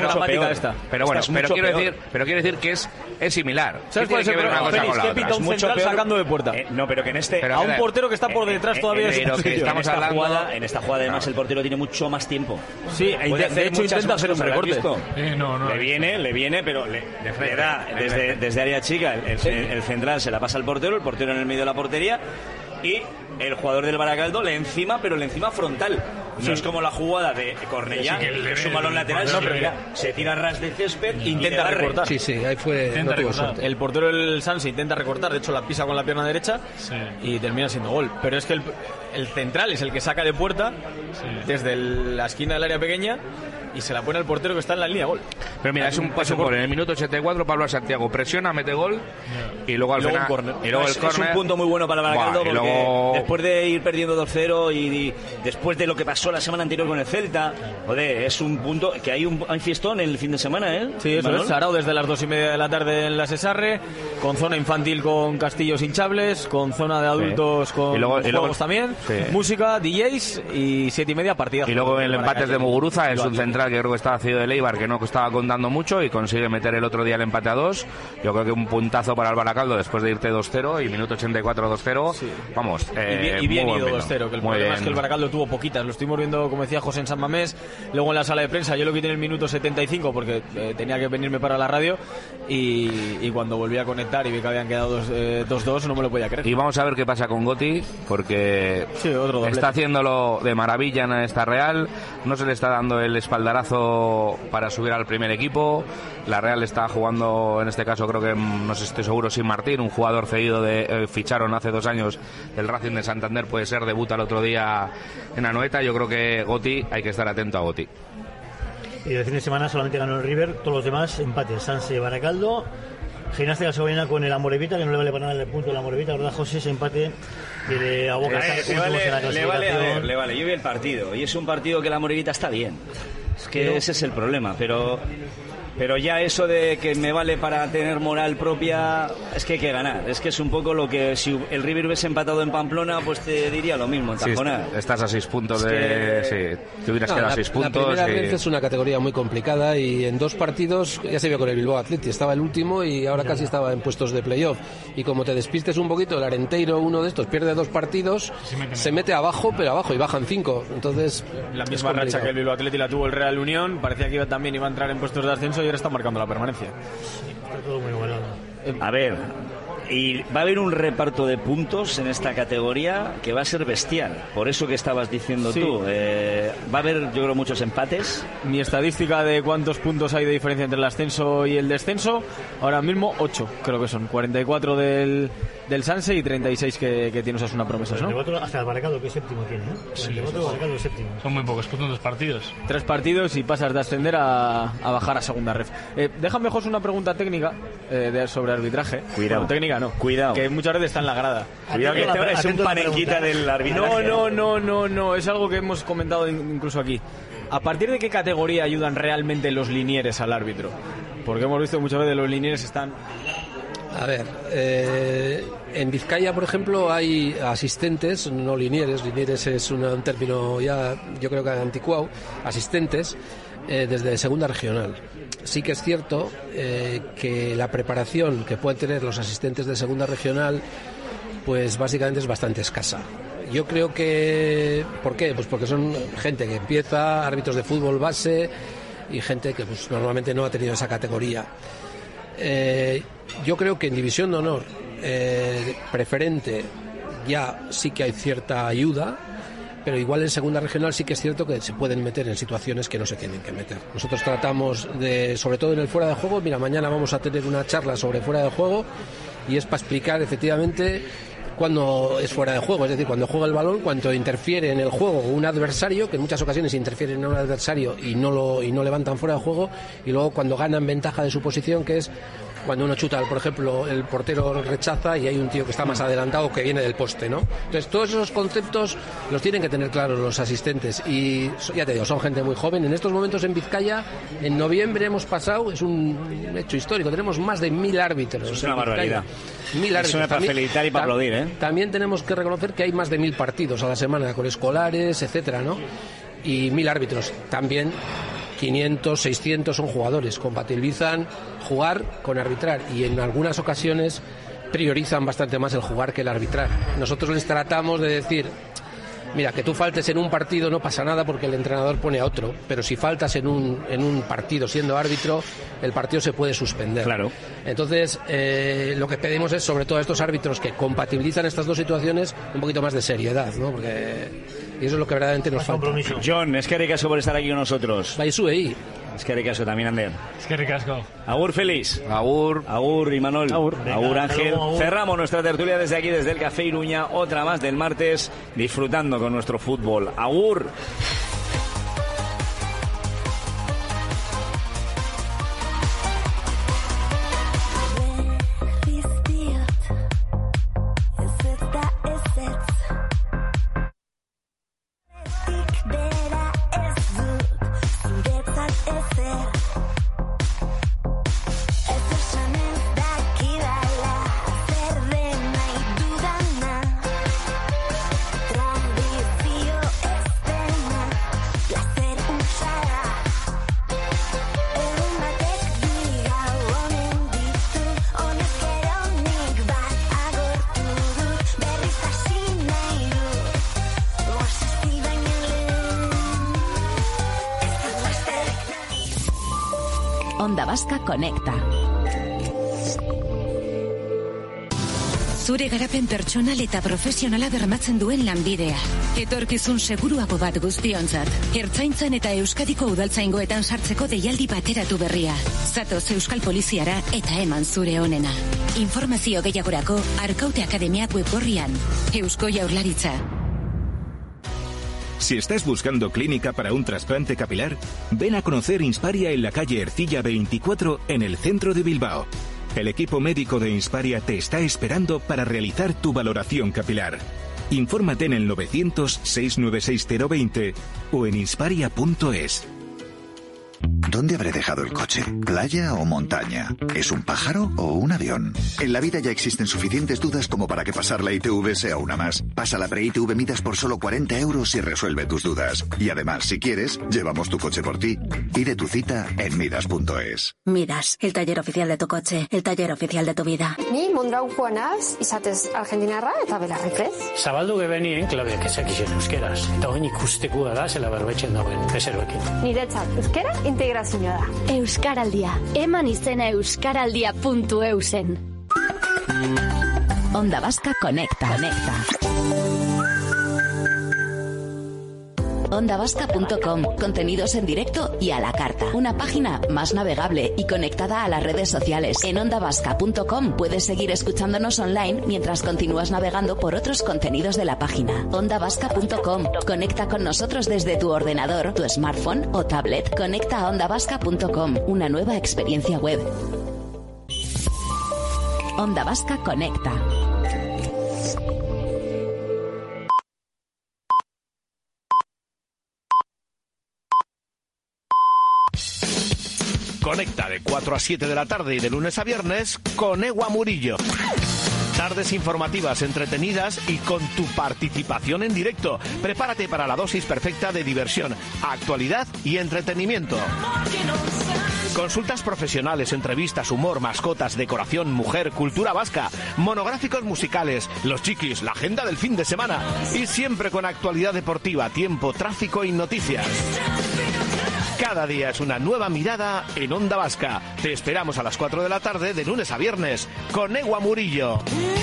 S4: pero quiero decir que es similar.
S5: ¿Sabes cuál es el problema? ¿Qué pita un central sacando de puerta?
S2: No, pero que en este...
S5: a un portero que está por detrás todavía es
S2: que estamos hablando. En esta jugada además el portero tiene mucho más tiempo.
S5: Sí, de hecho intenta hacer un recorte.
S2: Le viene, pero le da desde área chica el central se la pasa al portero, el portero en el medio de la portería y el jugador del Baracaldo le encima frontal. No es como la jugada de Cornellá, que es un balón lateral, pero se tira a ras de césped e
S5: intenta recortar.
S7: Sí, ahí fue.
S5: El portero del Sanse intenta recortar, de hecho la pisa con la pierna derecha y termina siendo gol. Pero es que el central es el que saca de puerta desde la esquina del área pequeña y se la pone al portero que está en la línea de gol.
S4: Pero mira, es un gol. En el minuto 84 Pablo Santiago presiona, mete gol y luego al final
S2: el córner. Es un punto muy bueno para el Baracaldo porque después de ir perdiendo 2-0 y después de lo que pasó la semana anterior con el Celta, joder, es un punto que hay fiestón el fin de semana, ¿eh?
S5: Sí, eso es. Sarao desde las 2:30 de la tarde en la Sesarre, con zona infantil con castillos hinchables, con zona de adultos con juegos también, música, DJs y 7:30 partidas.
S4: Y luego el empate de Muguruza, es un central que creo que estaba cedido de Leibar, que no estaba contando mucho y consigue meter el otro día el empate a 2. Yo creo que un puntazo para el Baracaldo después de irte 2-0 y minuto 84 2-0. Sí. Vamos,
S5: y bien ido 2-0, que el problema es que el Baracaldo tuvo poquitas. Lo estuvimos viendo, como decía José, en San Mamés, luego en la sala de prensa. Yo lo quité en el minuto 75 porque tenía que venirme para la radio y cuando volví a conectar y vi que habían quedado 2-2 no me lo podía creer.
S4: Y vamos a ver qué pasa con Goti, porque está haciéndolo de maravilla en esta Real, no se le está dando el espaldarazo para subir al primer equipo. La Real está jugando, en este caso creo que, no sé si estoy seguro, sin Martín, un jugador cedido ficharon hace 2 años del Racing de Santander, puede ser, debuta el otro día en Anoeta. Yo creo que Goti, hay que estar atento a Goti.
S3: Y el fin de semana solamente ganó el River, todos los demás empates. Sanse, Baracaldo, Gimnasia de Segoviana con el Amorebieta, que no le vale para nada el punto del Amorebieta, ¿verdad, José? Ese empate que le aboca
S2: le vale. Yo vi el partido y es un partido que el Amorebieta está bien. Es que ese es el problema, pero ya eso de que me vale para tener moral propia, es que hay que ganar. Es que es un poco lo que si el River hubiese empatado en Pamplona, pues te diría lo mismo, en Tajonar.
S4: Sí, estás a 6 puntos Sí, te hubieras quedado a 6 puntos.
S7: La primera vez es una categoría muy complicada y en 2 partidos ya se vio con el Bilbao Athletic. Estaba el último y ahora casi estaba en puestos de playoff. Y como te despistes un poquito, el Arenteiro, uno de estos, pierde 2 partidos, se mete abajo, pero abajo, y bajan 5. Entonces,
S5: la misma racha que el Bilbao Athletic la tuvo el Real Unión, parecía que también iba a entrar en puestos de ascenso y ahora está marcando la permanencia.
S3: Está todo muy bueno.
S2: A ver, Y va a haber un reparto de puntos en esta categoría que va a ser bestial. Por eso que estabas diciendo tú. Va a haber, yo creo, muchos empates.
S5: Mi estadística de cuántos puntos hay de diferencia entre el ascenso y el descenso, ahora mismo 8, creo que son. 44 del Sanse y 36 que tiene Osasuna Promesas, ¿no?
S3: Hasta el Baracaldo, que séptimo tiene, ¿eh?
S6: Sí,
S3: el Baracaldo es séptimo.
S6: Son muy pocos puntos en 2 partidos.
S5: 3 partidos y pasas de ascender a bajar a segunda ref. Déjame, José, una pregunta técnica sobre arbitraje.
S2: Cuidado.
S5: Bueno, técnica no.
S2: Cuidado.
S5: Que muchas veces está en la grada.
S2: Cuidado que es un panenquita del arbitraje.
S5: No. Es algo que hemos comentado incluso aquí. ¿A partir de qué categoría ayudan realmente los linieres al árbitro? Porque hemos visto muchas veces los linieres están...
S7: A ver, en Vizcaya, por ejemplo, hay asistentes, no linieres. Linieres es un término ya, yo creo que anticuado. Asistentes desde segunda regional. Sí que es cierto que la preparación que pueden tener los asistentes de segunda regional, pues básicamente es bastante escasa. Yo creo que... ¿Por qué? Pues porque son gente que empieza, árbitros de fútbol base y gente que pues normalmente no ha tenido esa categoría. Yo creo que en División de Honor preferente ya sí que hay cierta ayuda, pero igual en segunda regional sí que es cierto que se pueden meter en situaciones que no se tienen que meter. Nosotros tratamos de, sobre todo en el fuera de juego, mira, mañana vamos a tener una charla sobre fuera de juego y es para explicar efectivamente cuando es fuera de juego, es decir, cuando juega el balón, cuando interfiere en el juego un adversario, que en muchas ocasiones interfieren en un adversario y no levantan fuera de juego, y luego cuando ganan ventaja de su posición, que es cuando uno chuta, por ejemplo, el portero rechaza y hay un tío que está más adelantado que viene del poste, ¿no? Entonces, todos esos conceptos los tienen que tener claros los asistentes y, ya te digo, son gente muy joven. En estos momentos en Vizcaya, en noviembre hemos pasado, es un hecho histórico, tenemos más de 1.000 árbitros.
S2: Eso es una barbaridad.
S7: 1.000 árbitros.
S2: Eso es para felicitar y para aplaudir, ¿eh?
S7: También tenemos que reconocer que hay más de 1.000 partidos a la semana con escolares, etcétera, ¿no? Y 1.000 árbitros. También 500, 600 son jugadores, compatibilizan jugar con arbitrar y en algunas ocasiones priorizan bastante más el jugar que el arbitrar. Nosotros les tratamos de decir, mira, que tú faltes en un partido no pasa nada porque el entrenador pone a otro, pero si faltas en un partido siendo árbitro, el partido se puede suspender.
S2: Claro.
S7: Entonces, lo que pedimos es, sobre todo a estos árbitros que compatibilizan estas dos situaciones, un poquito más de seriedad, ¿no? Porque... y eso es lo que verdaderamente nos falta.
S2: John, es que ricasco por estar aquí con nosotros.
S7: Baisuei.
S2: Es que ricasco también, Ander.
S6: Es que ricasco.
S2: Agur feliz.
S4: Agur
S2: y Manuel.
S5: Agur
S2: Ángel.
S5: agur.
S2: Cerramos nuestra tertulia desde aquí, desde el Café Iruña. Otra más del martes, disfrutando con nuestro fútbol. Agur.
S1: Onda Vasca Conecta.
S8: Zure garapen pertsonal eta profesionala bermatzen duen lanbidea. Etorkizun seguruago bat guztionzat. Ertzaintzan eta Euskadiko udaltzaingoetan sartzeko deialdi bateratu berria. Zatoz Euskal Poliziara eta eman zure onena. Informazio gehiagorako Arkaute Akademia webgorrian. Eusko Jaurlaritza.
S9: Si estás buscando clínica para un trasplante capilar, ven a conocer Insparia en la calle Ercilla 24 en el centro de Bilbao. El equipo médico de Insparia te está esperando para realizar tu valoración capilar. Infórmate en el 900-696-020 o en insparia.es.
S10: ¿Dónde habré dejado el coche? ¿Playa o montaña? ¿Es un pájaro o un avión? En la vida ya existen suficientes dudas como para que pasar la ITV sea una más. Pasa la pre-ITV Midas por solo 40 euros y resuelve tus dudas. Y además, si quieres, llevamos tu coche por ti. Pide tu cita en midas.es.
S11: Midas, el taller oficial de tu coche, el taller oficial de tu vida.
S12: Ni Mondragon Juanaz, izatez argentinarra eta belarriprez.
S13: Zabaldu gebenien klabeak ezakizien euskeraz. Eta hoin ikusteko da zela berbetzen dagoen bezeroekin.
S12: Niretzat, euskera integrazioa da.
S14: Euskaraldia. Eman izena euskaraldia.eusen.
S1: Onda Vasca Conecta. ondavasca.com, contenidos en directo y a la carta. Una página más navegable y conectada a las redes sociales. En ondavasca.com puedes seguir escuchándonos online mientras continúas navegando por otros contenidos de la página. ondavasca.com, conecta con nosotros desde tu ordenador, tu smartphone o tablet. Conecta a ondavasca.com, una nueva experiencia web. Onda Vasca Conecta.
S14: Conecta de 4 a 7 de la tarde y de lunes a viernes con Ewa Murillo. Tardes informativas, entretenidas y con tu participación en directo. Prepárate para la dosis perfecta de diversión, actualidad y entretenimiento. Consultas profesionales, entrevistas, humor, mascotas, decoración, mujer, cultura vasca, monográficos musicales, los chiquis, la agenda del fin de semana y siempre con actualidad deportiva, tiempo, tráfico y noticias. Cada día es una nueva mirada en Onda Vasca. Te esperamos a las 4 de la tarde de lunes a viernes con Ewa Murillo.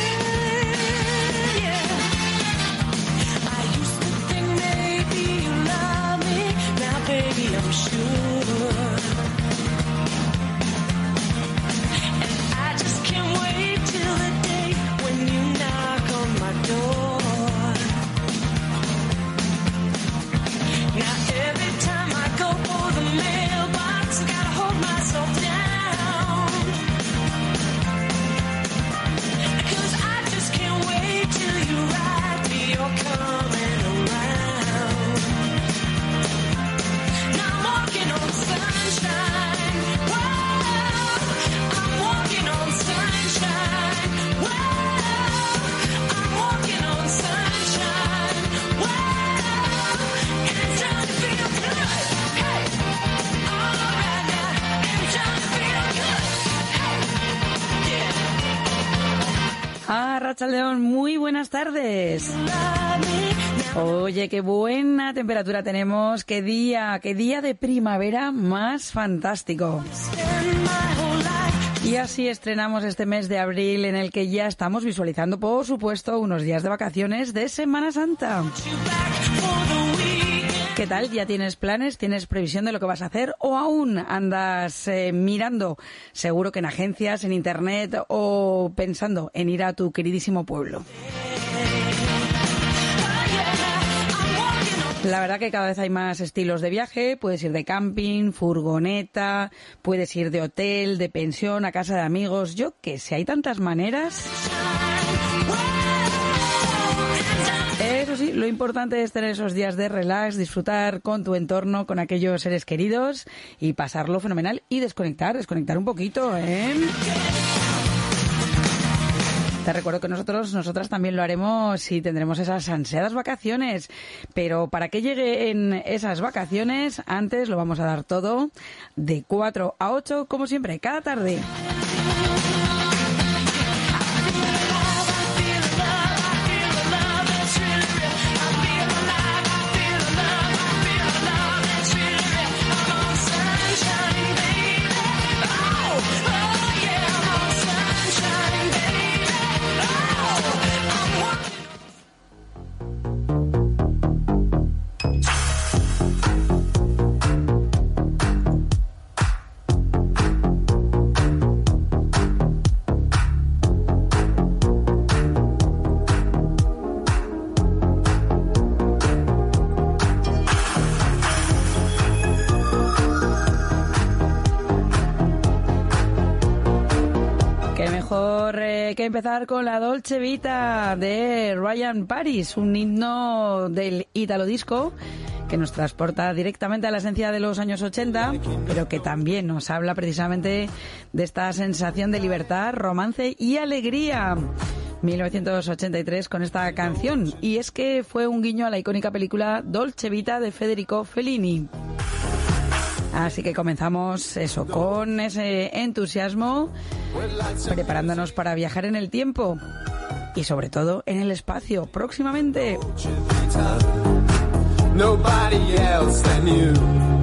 S15: Arratsaldeon, muy buenas tardes. Oye, qué buena temperatura tenemos, qué día de primavera más fantástico. Y así estrenamos este mes de abril en el que ya estamos visualizando, por supuesto, unos días de vacaciones de Semana Santa. ¿Qué tal? ¿Ya tienes planes? ¿Tienes previsión de lo que vas a hacer? ¿O aún andas mirando? Seguro que en agencias, en internet o pensando en ir a tu queridísimo pueblo. La verdad que cada vez hay más estilos de viaje. Puedes ir de camping, furgoneta, puedes ir de hotel, de pensión, a casa de amigos. Yo qué sé, hay tantas maneras. Eso sí, lo importante es tener esos días de relax, disfrutar con tu entorno, con aquellos seres queridos y pasarlo fenomenal y desconectar un poquito, ¿eh? Te recuerdo que nosotras también lo haremos y tendremos esas ansiadas vacaciones. Pero para que lleguen esas vacaciones, antes lo vamos a dar todo de 4 a 8, como siempre, cada tarde. Que empezar con la Dolce Vita de Ryan Paris, un himno del Italo Disco que nos transporta directamente a la esencia de los años 80, pero que también nos habla precisamente de esta sensación de libertad, romance y alegría. 1983 con esta canción, y es que fue un guiño a la icónica película Dolce Vita de Federico Fellini. Así que comenzamos eso, con ese entusiasmo, preparándonos para viajar en el tiempo y sobre todo en el espacio próximamente. Nobody else than you.